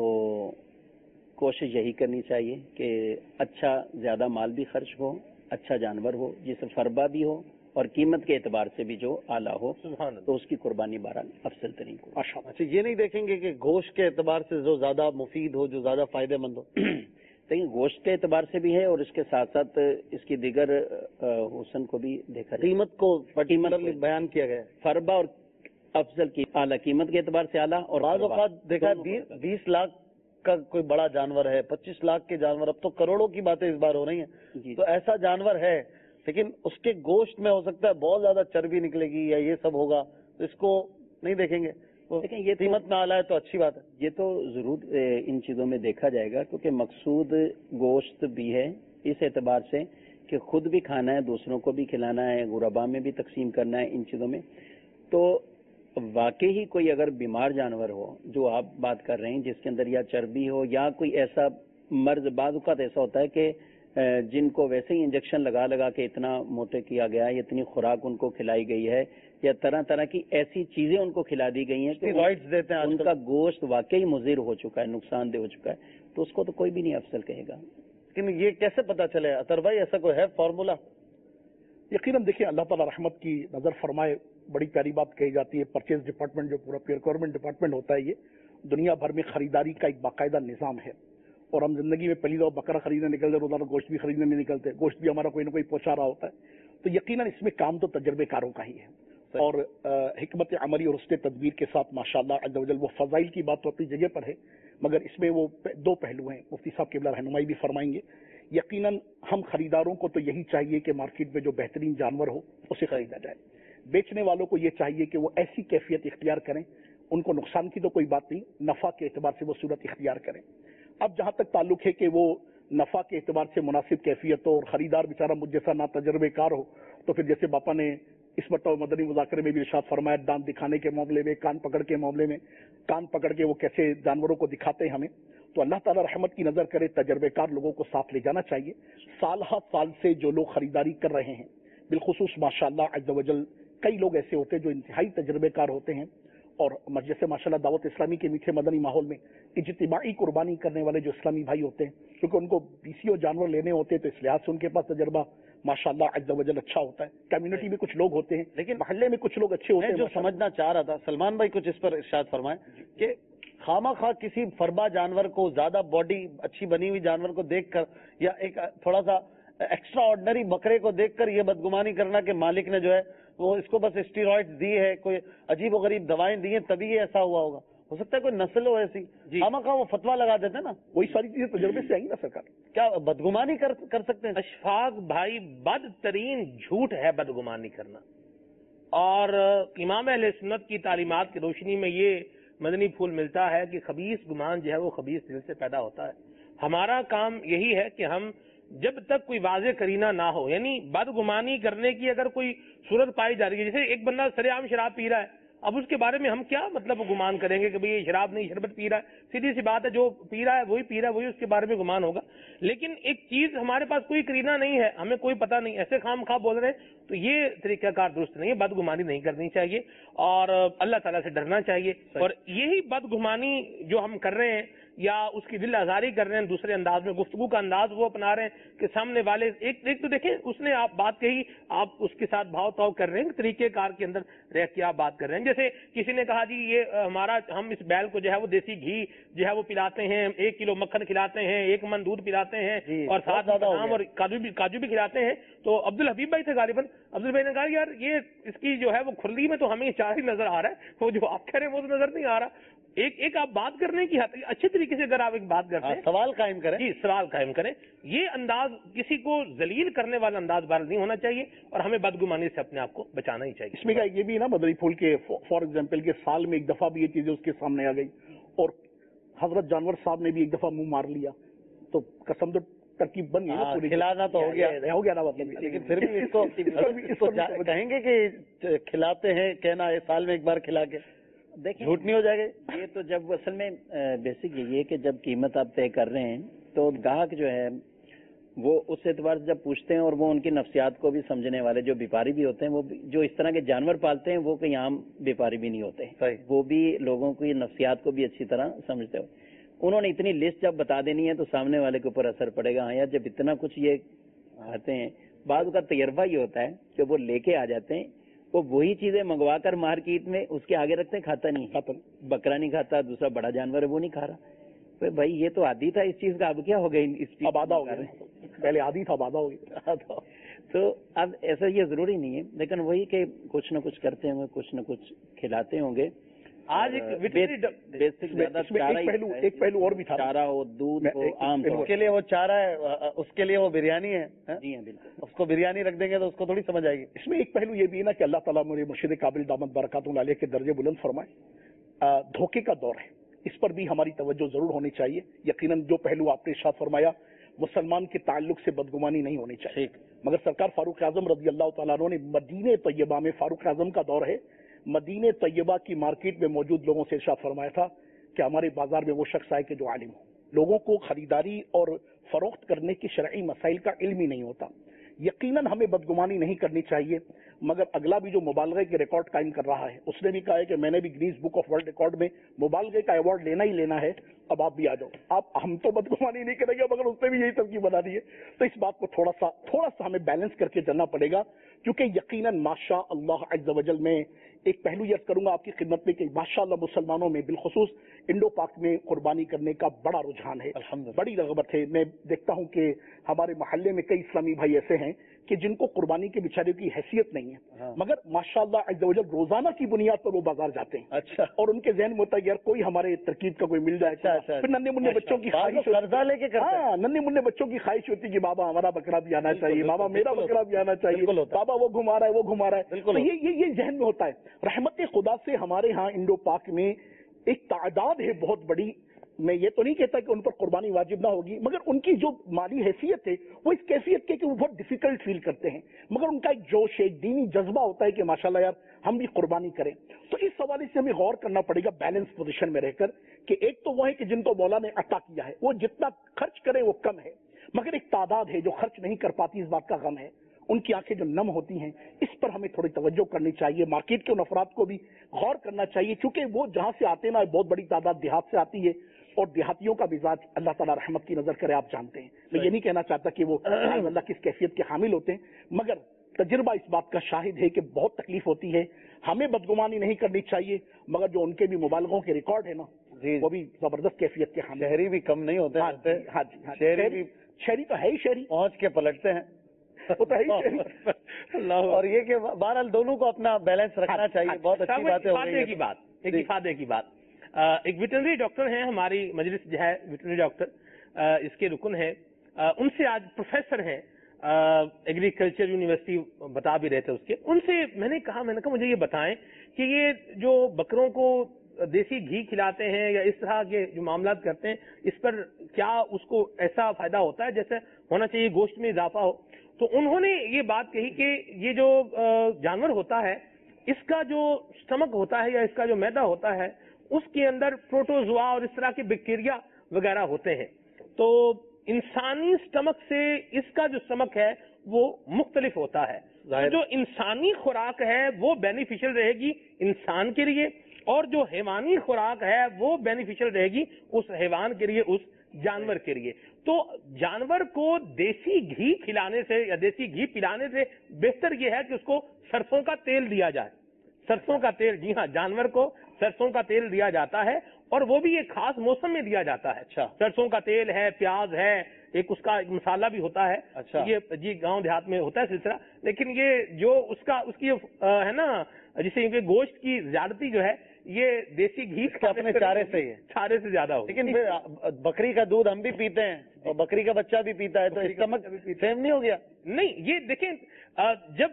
S9: کوشش یہی کرنی چاہیے کہ اچھا زیادہ مال بھی خرچ ہو اچھا جانور ہو جس سے فربا بھی ہو اور قیمت کے اعتبار سے بھی جو اعلیٰ ہو تو اس کی قربانی بہرحال افضل ترین کو
S3: اچھا یہ نہیں دیکھیں گے کہ گوشت کے اعتبار سے جو زیادہ مفید ہو جو زیادہ فائدہ مند ہو
S9: دیکھیں گوشت کے اعتبار سے بھی ہے اور اس کے ساتھ ساتھ اس کی دیگر حسن کو بھی دیکھا جائے
S3: قیمت کو بیان کیا گیا ہے
S9: فربا اور افضل کی اعلیٰ قیمت کے اعتبار سے اعلیٰ اور
S3: بعض اوقات دیکھا بیس لاکھ کا کوئی بڑا جانور ہے پچیس لاکھ کے جانور اب تو کروڑوں کی باتیں اس بار ہو رہی ہیں تو ایسا جانور ہے لیکن اس کے گوشت میں ہو سکتا ہے بہت زیادہ چربی نکلے گی یا یہ سب ہوگا تو اس کو نہیں دیکھیں گے
S9: لیکن یہ
S3: قیمت میں اعلیٰ ہے تو اچھی بات ہے
S9: یہ تو ضرور ان چیزوں میں دیکھا جائے گا کیونکہ مقصود گوشت بھی ہے اس اعتبار سے کہ خود بھی کھانا ہے دوسروں کو بھی کھلانا ہے غربا میں بھی تقسیم کرنا ہے ان چیزوں میں تو واقعی کوئی اگر بیمار جانور ہو جو آپ بات کر رہے ہیں جس کے اندر یا چربی ہو یا کوئی ایسا مرض بعض اوقات ایسا ہوتا ہے کہ جن کو ویسے ہی انجیکشن لگا لگا کے اتنا موٹے کیا گیا ہے اتنی خوراک ان کو کھلائی گئی ہے یا طرح طرح کی ایسی چیزیں ان کو کھلا دی گئی ہیں کہ
S3: دیتے ہیں
S9: ان کا گوشت واقعی مضر ہو چکا ہے نقصان دہ ہو چکا ہے تو اس کو تو کوئی بھی نہیں افضل کہے گا
S3: لیکن یہ کیسے پتا چلے اطہر بھائی ایسا کوئی ہے فارمولا
S5: یقیناً دیکھیں اللہ تعالیٰ رحمت کی نظر فرمائے بڑی پیاری بات کہی جاتی ہے پرچیز ڈپارٹمنٹ جو پورا پروکیورمنٹ ڈپارٹمنٹ ہوتا ہے یہ دنیا بھر میں خریداری کا ایک باقاعدہ نظام ہے اور ہم زندگی میں پہلی دفعہ بکرا خریدنے نکلتے روزانہ گوشت بھی خریدنے نہیں نکلتے گوشت بھی ہمارا کوئی نہ کوئی پہنچا رہا ہوتا ہے تو یقیناً اس میں کام تو تجربے کاروں کا ہی ہے اور حکمت عملی اور اس تدبیر کے ساتھ ماشاءاللہ عز و جل وہ فضائل کی بات تو اپنی جگہ پر ہے مگر اس میں وہ دو پہلو ہیں مفتی صاحب قبلہ رہنمائی بھی فرمائیں گے یقیناً ہم خریداروں کو تو یہی چاہیے کہ مارکیٹ میں جو بہترین جانور ہو اسے خریدا جائے بیچنے والوں کو یہ چاہیے کہ وہ ایسی کیفیت اختیار کریں ان کو نقصان کی تو کوئی بات نہیں نفع کے اعتبار سے وہ صورت اختیار کریں اب جہاں تک تعلق ہے کہ وہ نفع کے اعتبار سے مناسب کیفیت ہو اور خریدار بیچارہ مجھ جیسا نا تجربے کار ہو تو پھر جیسے باپا نے اس مرتبہ مدنی مذاکرے میں بھی ارشاد فرمایا دانت دکھانے کے معاملے میں کان پکڑ کے معاملے میں کان پکڑ کے وہ کیسے جانوروں کو دکھاتے ہیں ہمیں تو اللہ تعالیٰ رحمت کی نظر کرے تجربے کار لوگوں کو ساتھ لے جانا چاہیے سال ہر سال سے جو لوگ خریداری کر رہے ہیں بالخصوص ماشاءاللہ عز و جل کئی لوگ ایسے ہوتے ہیں جو انتہائی تجربے کار ہوتے ہیں اور جیسے ماشاءاللہ دعوت اسلامی کے میٹھے مدنی ماحول میں اجتماعی قربانی کرنے والے جو اسلامی بھائی ہوتے ہیں کیونکہ ان کو بیسی اور جانور لینے ہوتے ہیں تو اس لحاظ سے ان کے پاس تجربہ ماشاءاللہ عز و جل اچھا ہوتا ہے کمیونٹی میں کچھ لوگ ہوتے ہیں لیکن محلے میں کچھ لوگ اچھے ہوتے ہیں
S3: جو سمجھنا چاہ رہا تھا سلمان بھائی کچھ اس پر ارشاد فرمائیں کہ خواہ خواہ کسی فربا جانور کو زیادہ باڈی اچھی بنی ہوئی جانور کو دیکھ کر یا ایک تھوڑا سا ایکسٹرا آرڈنری بکرے کو دیکھ کر یہ بدگمانی کرنا کہ مالک نے جو ہے وہ اس کو بس اسٹیرائڈز دی ہے کوئی عجیب و غریب دوائیں دی ہیں تبھی یہ ایسا ہوا ہوگا ہو سکتا ہے کوئی نسل ہو ایسی خواہ خواہ وہ فتوا لگا دیتے نا
S5: وہی ساری چیزیں تجربے سے آئی نا سرکار
S3: کیا بدگمانی کر کر سکتے ہیں
S4: اشفاق بھائی بدترین جھوٹ ہے بدگمانی کرنا اور امام اہل سنت کی تعلیمات کی روشنی میں یہ مدنی پھول ملتا ہے کہ خبیث گمان جو ہے وہ خبیث دل سے پیدا ہوتا ہے ہمارا کام یہی ہے کہ ہم جب تک کوئی واضح کرینہ نہ ہو، یعنی بدگمانی کرنے کی اگر کوئی صورت پائی جا رہی ہے، جیسے ایک بندہ سرے عام شراب پی رہا ہے، اب اس کے بارے میں ہم کیا مطلب گمان کریں گے کہ بھئی یہ شراب نہیں شربت پی رہا ہے، سیدھی سی بات ہے، جو پی رہا ہے وہی پی رہا ہے، وہی اس کے بارے میں گمان ہوگا. لیکن ایک چیز ہمارے پاس کوئی کرینہ نہیں ہے، ہمیں کوئی پتہ نہیں، ایسے خام خواہ بول رہے ہیں، تو یہ طریقہ کار درست نہیں ہے. بدگمانی نہیں کرنی چاہیے اور اللہ تعالیٰ سے ڈرنا چاہیے. اور یہی بدگمانی جو ہم کر رہے ہیں یا اس کی دل آزاری کر رہے ہیں دوسرے انداز میں، گفتگو کا انداز وہ اپنا رہے ہیں کہ سامنے والے ایک ایک تو دیکھیں اس نے آپ بات کہی، آپ اس کے ساتھ بھاؤ تاؤ کر رہے ہیں، طریقہ کار کے اندر رہ کے آپ بات کر رہے ہیں. جیسے کسی نے کہا جی یہ ہمارا ہم اس بیل کو جو ہے وہ دیسی گھی جو ہے وہ پلاتے ہیں، ایک کلو مکھن کھلاتے ہیں، ایک من دودھ پلاتے ہیں اور ساتھ بادام اور کاجو بھی کاجو بھی کھلاتے ہیں. تو عبد الحبیب بھائی تھے غالباً، عبد البھائی نے کہا یار یہ اس کی جو ہے وہ کھرلی میں تو ہمیں چار ہی نظر آ رہا ہے، وہ جو آپ کہہ رہے ہیں وہ تو نظر نہیں آ رہا. ایک ایک آپ بات کرنے کی اچھے طریقے سے اگر آپ ایک بات کرتے ہیں،
S3: سوال قائم کریں،
S4: جی سوال قائم کریں، یہ انداز کسی کو ذلیل کرنے والا انداز بار نہیں ہونا چاہیے اور ہمیں بدگمانی سے اپنے آپ کو بچانا ہی چاہیے.
S5: اس میں یہ بھی نا مدری پھول کے فار ایگزامپل کے سال میں ایک دفعہ بھی یہ چیزیں اس کے سامنے آ گئی اور حضرت جانور صاحب نے بھی ایک دفعہ منہ مار لیا، تو قسم تو ترکیب بن گئی،
S3: کھلانا تو ہو گیا
S5: ہو گیا نا مطلب.
S3: لیکن پھر بھی اس کو کہیں گے کہ کھلاتے ہیں، کہنا ہے سال میں ایک بار کھلا کے
S9: دیکھیں
S3: جھوٹ نہیں ہو جائے گا.
S9: یہ تو جب اصل میں بیسک یہ ہے کہ جب قیمت آپ طے کر رہے ہیں تو گاہک جو ہے وہ اس اعتبار سے جب پوچھتے ہیں، اور وہ ان کی نفسیات کو بھی سمجھنے والے جو بیپاری بھی ہوتے ہیں، وہ جو اس طرح کے جانور پالتے ہیں وہ کہیں عام بیپاری بھی نہیں ہوتے، وہ بھی لوگوں کی نفسیات کو بھی اچھی طرح سمجھتے ہو. انہوں نے اتنی لسٹ جب بتا دینی ہے تو سامنے والے کے اوپر اثر پڑے گا. ہاں یار جب اتنا کچھ یہ آتے ہیں، بعض کا تجربہ یہ ہوتا ہے کہ وہ لے کے آ جاتے ہیں، وہ وہی چیزیں منگوا کر مارکیٹ میں اس کے آگے رکھتے ہیں، کھاتا نہیں، بکرا نہیں کھاتا، دوسرا بڑا جانور ہے وہ نہیں کھا رہا. بھائی یہ تو عادی تھا اس چیز کا، اب کیا ہو گئی اس چیز
S5: اب آدھا ہو گیا، پہلے عادی تھا اب آدھا ہو گیا.
S9: تو اب ایسا یہ ضروری نہیں ہے، لیکن وہی کہ کچھ نہ کچھ کرتے ہوں گے، کچھ نہ کچھ کھلاتے ہوں گے.
S4: آج
S5: ایک پہلو ایک پہلو اور بھی تھا،
S9: چارہ ہو، دودھ ہو، عام
S3: اس کے لیے وہ چارہ ہے، اس کے لیے وہ بریانی ہے.
S9: جی ہاں بالکل،
S3: اس کو بریانی رکھ دیں گے تو اس کو تھوڑی سمجھ آئے گی.
S5: اس میں ایک پہلو یہ بھی ہے نا کہ اللہ تعالیٰ میرے مرشد قابل دامت برکاتہ اللہ علیہ کے درجے بلند فرمائے. دھوکے کا دور ہے، اس پر بھی ہماری توجہ ضرور ہونی چاہیے. یقیناً جو پہلو آپ نے ارشاد فرمایا مسلمان کے تعلق سے بدگمانی نہیں ہونی چاہیے، مگر سرکار فاروق اعظم رضی اللہ تعالیٰ عنہ نے مدینہ طیبہ میں، فاروق اعظم کا دور ہے، مدینہ طیبہ کی مارکیٹ میں موجود لوگوں سے ارشاد فرمایا تھا کہ ہمارے بازار میں وہ شخص آئے کہ جو عالم ہو. لوگوں کو خریداری اور فروخت کرنے کے شرعی مسائل کا علم ہی نہیں ہوتا. یقیناً ہمیں بدگمانی نہیں کرنی چاہیے، مگر اگلا بھی جو مبالغے کے ریکارڈ قائم کر رہا ہے اس نے بھی کہا ہے کہ میں نے بھی Guinness book of world record میں مبالغے کا ایوارڈ لینا ہی لینا ہے، اب آپ بھی آ جاؤ. آپ ہم تو بدگمانی نہیں کریں گے مگر اس نے بھی یہی ترکیب بنا دی ہے. تو اس بات کو تھوڑا سا تھوڑا سا ہمیں بیلنس کر کے چلنا پڑے گا، کیونکہ یقیناً ماشاء اللہ عز و جل میں ایک پہلو یہ کروں گا آپ کی خدمت میں کہ ماشاء اللہ مسلمانوں میں بالخصوص انڈو پاک میں قربانی کرنے کا بڑا رجحان ہے، بڑی رغبت ہے. میں دیکھتا ہوں کہ ہمارے محلے میں کئی اسلامی بھائی ایسے ہیں کہ جن کو قربانی کے بیچارے کی حیثیت نہیں ہے، مگر ماشاءاللہ عز و جل روزانہ کی بنیاد پر وہ بازار جاتے ہیں.
S3: اچھا،
S5: اور ان کے ذہن میں ہوتا ہے یار کوئی ہمارے ترکیب کا کوئی مل جائے. پھر ننے منہ بچوں کی خواہش
S3: قرضہ لے کے
S5: ہاں ننے منہ بچوں کی خواہش ہوتی ہے کہ بابا ہمارا بکرا بھی آنا چاہیے، بابا میرا بکرا بھی آنا چاہیے، بابا وہ گھما رہا ہے وہ گھما رہا ہے. تو یہ یہ ذہن میں ہوتا ہے. رحمت خدا سے ہمارے ہاں انڈو پاک میں ایک تعداد ہے بہت بڑی. میں یہ تو نہیں کہتا کہ ان پر قربانی واجب نہ ہوگی، مگر ان کی جو مالی حیثیت ہے وہ اس کیفیت کے کہ وہ بہت ڈیفیکلٹ فیل کرتے ہیں، مگر ان کا ایک جوش ہے، دینی جذبہ ہوتا ہے کہ ماشاءاللہ یار ہم بھی قربانی کریں. تو اس حوالے سے ہمیں غور کرنا پڑے گا بیلنس پوزیشن میں رہ کر کہ ایک تو وہ ہے کہ جن کو مولا نے عطا کیا ہے وہ جتنا خرچ کرے وہ کم ہے، مگر ایک تعداد ہے جو خرچ نہیں کر پاتی، اس بات کا غم ہے. ان کی آنکھیں جو نم ہوتی ہیں اس پر ہمیں تھوڑی توجہ کرنی چاہیے. مارکیٹ کے ان افراد کو بھی غور کرنا چاہیے، چونکہ وہ جہاں سے آتے ہیں نا بہت بڑی تعداد دیہات سے آتی ہے، اور دیہاتیوں کا مزاج اللہ تعالیٰ رحمت کی نظر کرے آپ جانتے ہیں. میں یہ نہیں کہنا چاہتا کہ وہ اللہ کس کیفیت کے حامل ہوتے ہیں، مگر تجربہ اس بات کا شاہد ہے کہ بہت تکلیف ہوتی ہے. ہمیں بدگمانی نہیں کرنی چاہیے، مگر جو ان کے بھی مبالغوں کے ریکارڈ ہے نا وہ بھی زبردست کیفیت کے حامل.
S3: شہری بھی کم نہیں ہوتے.
S5: ہاں جی،
S3: شہری بھی
S5: شہری تو ہے ہی، شہری
S3: پہنچ کے پلٹتے ہیں. اور یہ کہ بہرحال دونوں کو اپنا بیلنس رکھنا چاہیے. بہت اچھی بات ہے.
S4: کی بات ایک افادے کی بات ایک ویٹرنری ڈاکٹر ہیں ہماری مجلس جو ہے ویٹرنری ڈاکٹر اس کے رکن ہیں، ان سے آج پروفیسر ہیں ایگریکلچر یونیورسٹی بتا بھی رہے تھے اس کے. ان سے میں نے کہا میں نے کہا مجھے یہ بتائیں کہ یہ جو بکروں کو دیسی گھی کھلاتے ہیں یا اس طرح کے جو معاملات کرتے ہیں اس پر کیا اس کو ایسا فائدہ ہوتا ہے جیسے ہونا چاہیے گوشت میں اضافہ ہو؟ تو انہوں نے یہ بات کہی کہ یہ جو جانور ہوتا ہے اس کا جو سٹمک ہوتا ہے یا اس کا جو میدا ہوتا ہے اس کے اندر پروٹوزوا اور اس طرح کے بیکٹیریا وغیرہ ہوتے ہیں، تو انسانی سٹمک سے اس کا جو سٹمک ہے وہ مختلف ہوتا ہے. جو انسانی خوراک ہے وہ بینیفیشل رہے گی انسان کے لیے، اور جو حیوانی خوراک ہے وہ بینیفیشل رہے گی اس حیوان کے لیے، اس جانور کے لیے. تو جانور کو دیسی گھی کھلانے سے یا دیسی گھی پلانے سے بہتر یہ ہے کہ اس کو سرسوں کا تیل دیا جائے. سرسوں کا تیل، جی ہاں، جانور کو سرسوں کا تیل دیا جاتا ہے، اور وہ بھی ایک خاص موسم میں دیا جاتا ہے. اچھا، سرسوں کا تیل ہے، پیاز ہے، ایک اس کا ایک مسالہ بھی ہوتا ہے. اچھا، یہ جی گاؤں دیہات میں ہوتا ہے سلسلہ، لیکن یہ جو اس کا اس کی ہے نا جسے گوشت کی زیادتی جو ہے یہ دیسی گھی
S3: اپنے چارے سے ہی ہے،
S4: چارے سے زیادہ ہو.
S3: لیکن بکری کا دودھ ہم بھی پیتے ہیں اور بکری کا بچہ بھی پیتا ہے، تو اسٹمک سیم نہیں ہو گیا؟
S4: نہیں، یہ دیکھیں جب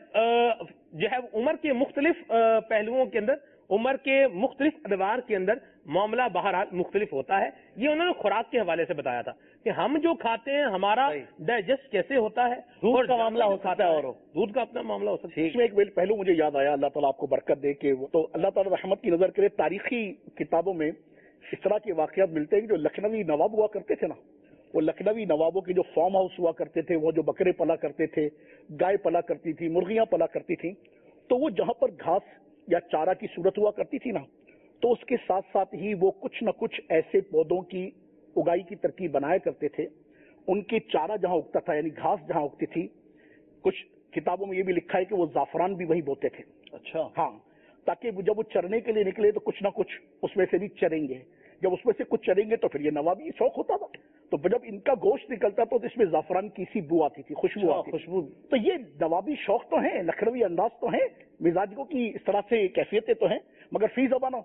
S4: جو ہے عمر کے مختلف پہلوؤں کے اندر، عمر کے مختلف ادوار کے اندر معاملہ بہرحال مختلف ہوتا ہے. یہ انہوں نے خوراک کے حوالے سے بتایا تھا کہ ہم جو کھاتے ہیں ہمارا ڈائجسٹ کیسے ہوتا ہے،
S3: دودھ کا معاملہ ہو سکتا ہے اور
S4: دودھ کا اپنا معاملہ ہو سکتا ہے.
S5: اس میں ایک پہلو مجھے یاد آیا، اللہ تعالیٰ آپ کو برکت دے کہ وہ تو اللہ تعالیٰ رحمت کی نظر کرے، تاریخی کتابوں میں اس طرح کے واقعات ملتے ہیں. جو لکھنوی نواب ہوا کرتے تھے نا، وہ لکھنوی نوابوں کے جو فارم ہاؤس ہوا کرتے تھے، وہ جو بکرے پلا کرتے تھے، گائے پلا کرتی تھی، مرغیاں پلا کرتی تھیں، تو وہ جہاں پر گھاس یا چارہ کی صورت ہوا کرتی تھی نا، تو اس کے ساتھ ساتھ ہی وہ کچھ نہ کچھ ایسے پودوں کی اگائی کی ترکیب بنایا کرتے تھے. ان کے چارہ جہاں اگتا تھا، یعنی گھاس جہاں اگتی تھی، کچھ کتابوں میں یہ بھی لکھا ہے کہ وہ زعفران بھی وہی بوتے تھے.
S3: اچھا،
S5: ہاں، تاکہ جب وہ چرنے کے لیے نکلے تو کچھ نہ کچھ اس میں سے بھی چریں گے. جب اس میں سے کچھ چریں گے تو پھر یہ نوابی شوق ہوتا تھا، تو جب ان کا گوشت نکلتا تو اس میں زعفران کی سی بو آتی تھی، خوشبو آتی تھی. خوشبو تو یہ نوابی شوق تو ہیں، لکھنوی انداز تو ہیں، مزاجوں کی اس طرح سے کیفیتیں تو ہیں، مگر فی زبانوں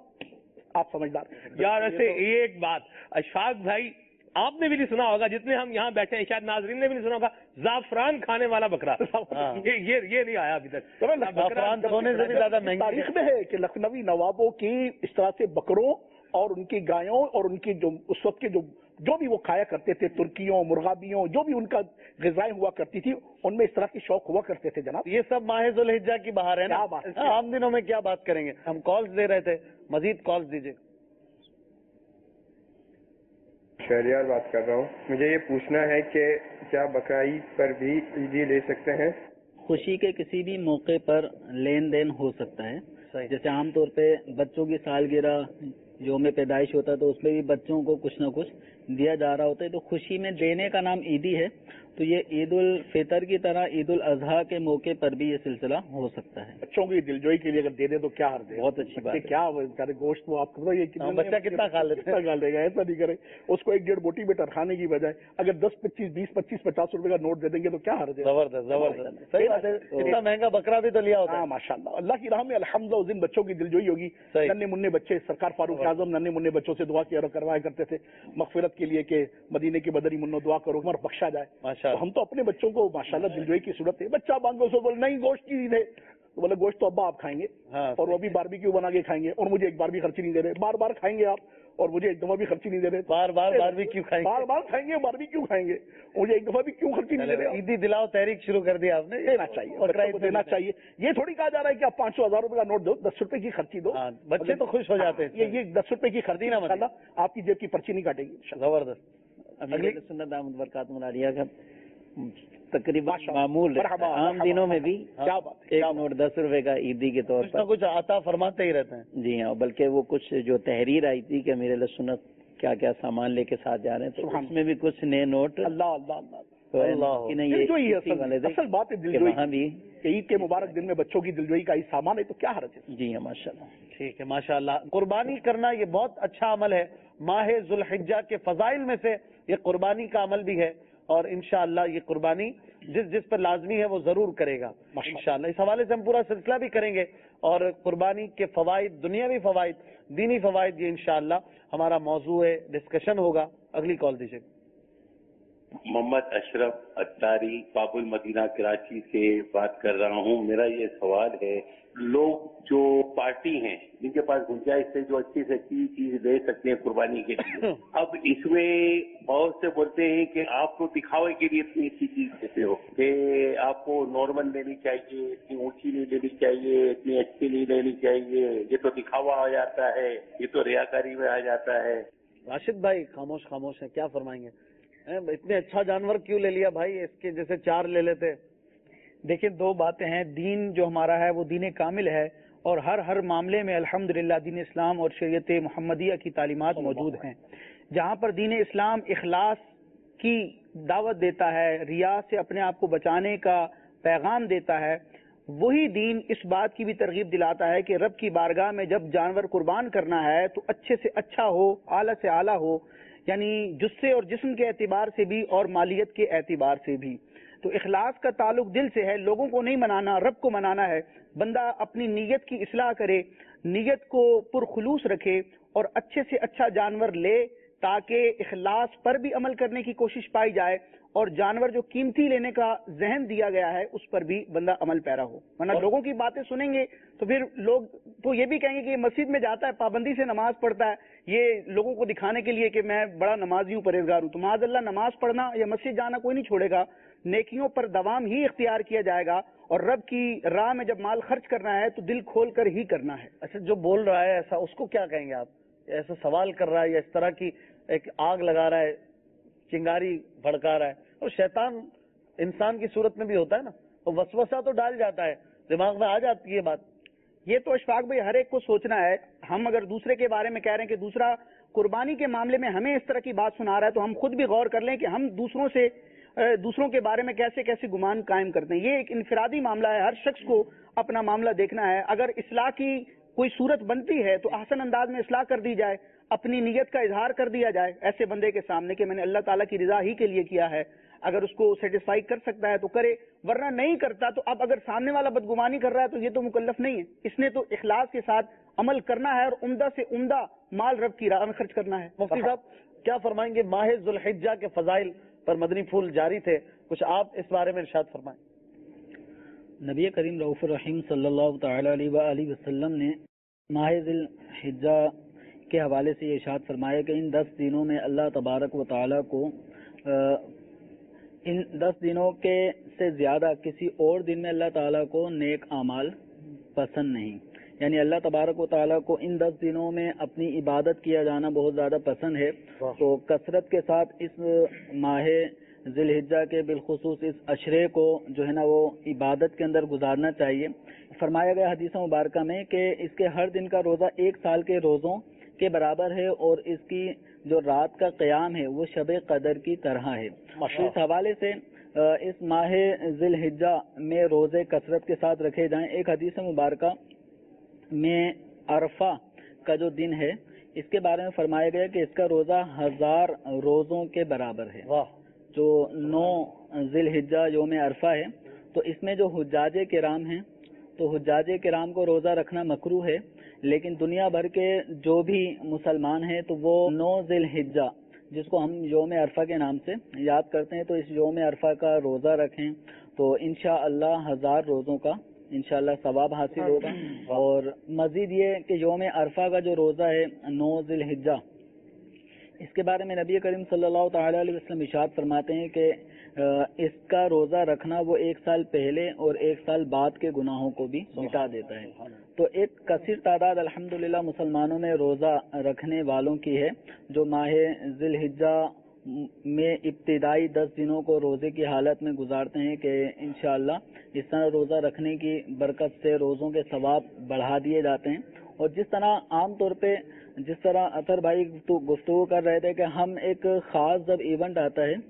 S5: آپ سمجھدار.
S4: یار ایسے یہ ایک بات اشفاق بھائی آپ نے بھی نہیں سنا ہوگا، جتنے ہم یہاں بیٹھے ہیں شاید ناظرین نے بھی نہیں سنا ہوگا، زعفران کھانے والا بکرا. یہ یہ نہیں آیا ابھی تک.
S3: زعفران سونے سے بھی زیادہ مہنگی
S5: تاریخ میں ہے کہ لکھنوی نوابوں کی اس طرح سے بکروں اور ان کی گایوں اور ان کی جو اس وقت کے جو جو بھی وہ کھایا کرتے تھے، ترکیوں، مرغابیوں، جو بھی ان کا غذائیں ہوا کرتی تھی، ان میں اس طرح کی شوق ہوا کرتے تھے. جناب
S3: یہ سب ماہ ذوالحجہ کی بہار ہے نا، عام دنوں میں کیا بات کریں گے. ہم کالز دے رہے تھے، مزید کالز دیجیے.
S10: شہریار بات کر رہا ہوں. مجھے یہ پوچھنا ہے کہ کیا بقرعید پر بھی عیدی لے سکتے ہیں؟
S7: خوشی کے کسی بھی موقع پر لین دین ہو سکتا ہے. جیسے عام طور پہ بچوں کی سالگرہ، یوم پیدائش ہوتا ہے تو اس میں بھی بچوں کو کچھ نہ کچھ دیا جا رہا ہوتا ہے، تو خوشی میں دینے کا نام عیدی ہے. تو یہ عید الفطر کی طرح عید الاضحیٰ کے موقع پر بھی یہ سلسلہ ہو سکتا ہے.
S5: بچوں کی دلجوئی کے لیے اگر دے دے تو کیا حرج ہے؟
S7: بہت اچھی بات ہے.
S5: کیا بیچارے گوشت وہ آپ کو یہ
S3: بچہ کتنا کھا لیتے
S5: ہیں، کھا لے گا. ایسا نہیں کرے، اس کو ایک ڈیڑھ بوٹی میں ٹرکھانے کی بجائے اگر دس پچیس بیس پچیس پچاس روپے کا نوٹ دے دیں گے تو کیا حرج ہے؟
S3: زبردست زبردست، صحیح بات ہے. اتنا مہنگا بکرا بھی تو لیا ہوتا ہے.
S5: ہاں ماشاء اللہ، اللہ کی راہ میں الحمدللہ اس دن بچوں کی دلجوئی ہوگی. ننے منع بچے، سرکار فاروق اعظم ننے منع بچوں سے دعا کیا کروایا کرتے تھے مغفرت کے لیے کہ مدینے کے بدری منو دعا کرو عمر بخشا جائے. ہم تو اپنے بچوں کو ماشاءاللہ دلجوئی کی صورت ہے. بچہ مانگو سو بولے نہیں گوشت کی عید ہے، تو بولے گوشت تو ابا آپ کھائیں گے اور وہ بھی باربی کیوں بنا کے کھائیں گے، اور مجھے ایک بار بھی خرچی نہیں دے رہے. بار بار کھائیں گے آپ اور مجھے ایک دفعہ بھی خرچی نہیں دے رہے.
S3: بار بار باربی کیوں کھائیں گے،
S5: بار بار کھائیں گے باربی کیوں کھائیں گے، مجھے ایک دفعہ بھی کیوں خرچی نہیں دے رہے.
S3: عیدی دلاؤ تحریک شروع کر دی آپ نے.
S5: دینا چاہیے اور دینا چاہیے. یہ تھوڑی کہا جا رہا ہے کہ آپ پانچ سو ہزار روپے کا نوٹ دو، دس روپے کی خرچی دو.
S3: بچے تو خوش ہو جاتے ہیں.
S5: یہ دس روپے کی خرچی نا ماشاءاللہ آپ کی جیب کی پرچی نہیں کاٹے گی.
S3: زبردست.
S7: اگلی سنت احمد برکات ملاریہ کا تقریباً معمول عام دنوں میں بھی ایک نوٹ دس روپے کا عیدی کے طور پر
S3: کچھ عطا فرماتے ہی رہتے ہیں.
S7: جی ہاں، بلکہ وہ کچھ جو تحریر آئی تھی کہ میرے سنت کیا کیا سامان لے کے ساتھ جا رہے ہیں، تو اس میں بھی کچھ نئے نوٹ.
S5: اللہ اللہ
S7: اللہ،
S5: اصل بات ہے دلجوئی. وہاں بھی عید کے مبارک دن میں بچوں کی دلجوئی کا ہی سامان ہے تو کیا حرج ہے.
S7: جی ہاں ماشاء اللہ.
S3: ٹھیک ہے ماشاء اللہ. قربانی کرنا یہ بہت اچھا عمل ہے. ماہ ذوالحجہ کے فضائل میں سے یہ قربانی کا عمل بھی ہے، اور انشاءاللہ یہ قربانی جس جس پر لازمی ہے وہ ضرور کرے گا انشاءاللہ. اس حوالے سے ہم پورا سلسلہ بھی کریں گے، اور قربانی کے فوائد، دنیاوی فوائد، دینی فوائد، یہ انشاءاللہ ہمارا موضوع ڈسکشن ہوگا. اگلی کال دیجیے.
S11: محمد اشرف اتاری باب المدینہ کراچی سے بات کر رہا ہوں. میرا یہ سوال ہے، لوگ جو پارٹی ہیں جن کے پاس گنجائش ہے جو اچھی سے اچھی چیز لے سکتے ہیں قربانی کے لیے، اب اس میں بہت سے بولتے ہیں کہ آپ کو دکھاوے کے لیے اتنی اچھی چیز دیتے ہو کہ آپ کو نارمل لینی چاہیے، اتنی اونچی نہیں لینی چاہیے، اتنی اچھی نہیں لینی چاہیے، یہ تو دکھاوا آ جاتا ہے، یہ تو ریاکاری میں آ جاتا ہے.
S3: راشد بھائی خاموش خاموش ہیں، کیا فرمائیں گے؟ اتنے اچھا جانور کیوں لے لیا بھائی؟ اس کے جیسے چار لے لیتے.
S5: دیکھیں دو باتیں ہیں، دین جو ہمارا ہے وہ دین کامل ہے، اور ہر ہر معاملے میں الحمدللہ دین اسلام اور شریعت محمدیہ کی تعلیمات موجود ہیں. جہاں پر دین اسلام اخلاص کی دعوت دیتا ہے، ریا سے اپنے آپ کو بچانے کا پیغام دیتا ہے، وہی دین اس بات کی بھی ترغیب دلاتا ہے کہ رب کی بارگاہ میں جب جانور قربان کرنا ہے تو اچھے سے اچھا ہو، اعلیٰ سے اعلیٰ ہو، یعنی جسے اور جسم کے اعتبار سے بھی اور مالیت کے اعتبار سے بھی. تو اخلاص کا تعلق دل سے ہے، لوگوں کو نہیں منانا، رب کو منانا ہے. بندہ اپنی نیت کی اصلاح کرے، نیت کو پرخلوص رکھے اور اچھے سے اچھا جانور لے تاکہ اخلاص پر بھی عمل کرنے کی کوشش پائی جائے اور جانور جو قیمتی لینے کا ذہن دیا گیا ہے اس پر بھی بندہ عمل پیرا ہو. ورنہ لوگوں کی باتیں سنیں گے تو پھر لوگ تو یہ بھی کہیں گے کہ یہ مسجد میں جاتا ہے، پابندی سے نماز پڑھتا ہے، یہ لوگوں کو دکھانے کے لیے کہ میں بڑا نمازی ہوں، پرہیزگار ہوں. تو معاذ اللہ نماز پڑھنا یا مسجد جانا کوئی نہیں چھوڑے گا، نیکیوں پر دوام ہی اختیار کیا جائے گا، اور رب کی راہ میں جب مال خرچ کرنا ہے تو دل کھول کر ہی کرنا ہے.
S3: اچھا جو بول رہا ہے ایسا، اس کو کیا کہیں گے آپ؟ ایسا سوال کر رہا ہے یا اس طرح کی ایک آگ لگا رہا ہے، چنگاری بھڑکا رہا ہے، اور شیطان انسان کی صورت میں بھی ہوتا ہے نا، اور وسوسہ تو ڈال جاتا ہے، دماغ میں آ جاتی ہے بات.
S5: یہ تو اشفاق بھائی ہر ایک کو سوچنا ہے. ہم اگر دوسرے کے بارے میں کہہ رہے ہیں کہ دوسرا قربانی کے معاملے میں ہمیں اس طرح کی بات سنا رہا ہے تو ہم خود بھی غور کر لیں کہ ہم دوسروں سے دوسروں کے بارے میں کیسے کیسے گمان قائم کرتے ہیں. یہ ایک انفرادی معاملہ ہے، ہر شخص کو اپنا معاملہ دیکھنا ہے. اگر اصلاح کی کوئی صورت بنتی ہے تو احسن انداز میں اصلاح کر دی جائے، اپنی نیت کا اظہار کر دیا جائے ایسے بندے کے سامنے کہ میں نے اللہ تعالیٰ کی رضا ہی کے لیے کیا ہے. اگر اس کو سیٹسفائی کر سکتا ہے تو کرے، ورنہ نہیں کرتا تو اب اگر سامنے والا بدگمانی کر رہا ہے تو یہ تو مکلف نہیں ہے. اس نے تو اخلاص کے ساتھ عمل کرنا ہے اور عمدہ سے عمدہ مال رب کی راہ میں خرچ کرنا ہے.
S3: مفتی صاحب کیا فرمائیں گے؟ ماہ ذوالحجہ کے فضائل پر مدنی پھول جاری تھے، کچھ آپ اس بارے میں ارشاد فرمائیں.
S7: نبی کریم رؤوف الرحیم صلی اللہ تعالی علیہ وآلہ وسلم نے ماہ ذوالحجہ کے حوالے سے یہ ارشاد فرمایا کہ ان دس دنوں میں اللہ تبارک و تعالیٰ کو ان دس دنوں کے سے زیادہ کسی اور دن میں اللہ تعالیٰ کو نیک اعمال پسند نہیں. یعنی اللہ تبارک و تعالیٰ کو ان دس دنوں میں اپنی عبادت کیا جانا بہت زیادہ پسند ہے. تو کثرت کے ساتھ اس ماہ ذی الحجہ کے بالخصوص اس عشرے کو جو ہے نا وہ عبادت کے اندر گزارنا چاہیے. فرمایا گیا حدیث مبارکہ میں کہ اس کے ہر دن کا روزہ ایک سال کے روزوں کے برابر ہے، اور اس کی جو رات کا قیام ہے وہ شب قدر کی طرح ہے. اس حوالے سے اس ماہ ذی الحجہ میں روزے کثرت کے ساتھ رکھے جائیں. ایک حدیث مبارکہ میں عرفہ کا جو دن ہے اس کے بارے میں فرمایا گیا کہ اس کا روزہ ہزار روزوں کے برابر ہے. جو نو ذی الحجہ یوم عرفہ ہے تو اس میں جو حجاج کرام ہیں تو حجاج کرام کو روزہ رکھنا مکروہ ہے، لیکن دنیا بھر کے جو بھی مسلمان ہیں تو وہ نو ذی الحجہ جس کو ہم یوم عرفہ کے نام سے یاد کرتے ہیں تو اس یوم عرفہ کا روزہ رکھیں تو انشاءاللہ ہزار روزوں کا انشاءاللہ ثواب حاصل ہوگا. اور مزید یہ کہ یوم عرفہ کا جو روزہ ہے نو ذی الحجہ، اس کے بارے میں نبی کریم صلی اللہ تعالی علیہ وسلم ارشاد فرماتے ہیں کہ اس کا روزہ رکھنا وہ ایک سال پہلے اور ایک سال بعد کے گناہوں کو بھی مٹا دیتا ہے. تو ایک کثیر تعداد الحمدللہ مسلمانوں میں روزہ رکھنے والوں کی ہے جو ماہ ذی الحجہ میں ابتدائی دس دنوں کو روزے کی حالت میں گزارتے ہیں کہ انشاءاللہ اس طرح روزہ رکھنے کی برکت سے روزوں کے ثواب بڑھا دیے جاتے ہیں. اور جس طرح عام طور پہ جس طرح اطہر بھائی گفتگو کر رہے تھے کہ ہم ایک خاص جب ایونٹ آتا ہے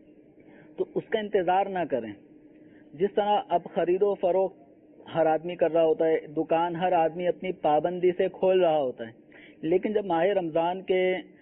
S7: تو اس کا انتظار نہ کریں. جس طرح اب خرید و فروخت ہر آدمی کر رہا ہوتا ہے، دکان ہر آدمی اپنی پابندی سے کھول رہا ہوتا ہے، لیکن جب ماہ رمضان کے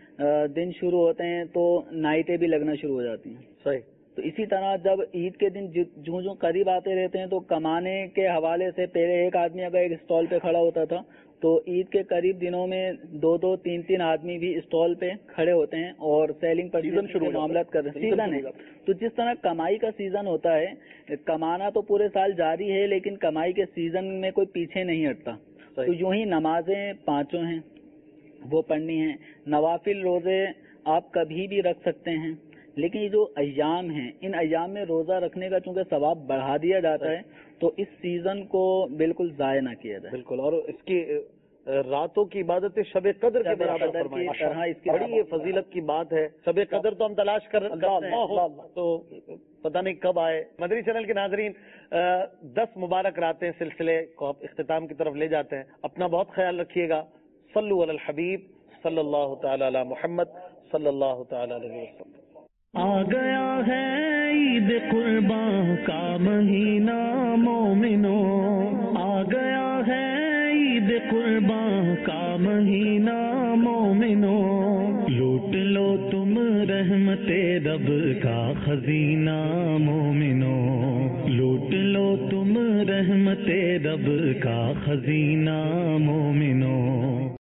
S7: دن شروع ہوتے ہیں تو نائٹیں بھی لگنا شروع ہو جاتی ہیں.
S3: صحیح.
S7: تو اسی طرح جب عید کے دن جو جو قریب آتے رہتے ہیں تو کمانے کے حوالے سے پہلے ایک آدمی اگر ایک اسٹال پہ کھڑا ہوتا تھا تو عید کے قریب دنوں میں دو دو تین تین آدمی بھی اسٹال پہ کھڑے ہوتے ہیں اور سیلنگ پرچیزنگ کے معاملات کر رہے ہیں. سیزن ہے تو جس طرح کمائی کا سیزن ہوتا ہے, کمانا تو پورے سال جاری ہے لیکن کمائی کے سیزن میں کوئی پیچھے نہیں ہٹتا. تو یوں ہی نمازیں پانچوں ہیں وہ پڑھنی ہیں, نوافل روزے آپ کبھی بھی رکھ سکتے ہیں, لیکن یہ جو ایام ہیں ان ایام میں روزہ رکھنے کا چونکہ ثواب بڑھا دیا جاتا ہے تو اس سیزن کو بالکل ضائع نہ کیا جائے.
S3: بالکل, اور اس کی راتوں کی عبادت شب قدر کے برابر فرمائیں, اس کی بڑی یہ فضیلت کی بات ہے. شب قدر تو ہم تلاش کر رہے ہیں تو پتہ نہیں کب آئے. مدنی چینل کے ناظرین, دس مبارک راتیں سلسلے کو اختتام کی طرف لے جاتے ہیں. اپنا بہت خیال رکھیے گا. صلو علی الحبیب صلی اللہ تعالی علی محمد صلی اللہ تعالی علیہ وسلم.
S1: آ گیا ہے عید قرباں کا مہینہ مومنوں, آ گیا ہے عید قرباں کا مہینہ مومنوں, لوٹ لو تم رحمت رب کا خزینہ مومنوں, لوٹ لو تم رحمت رب کا خزینہ مومنوں.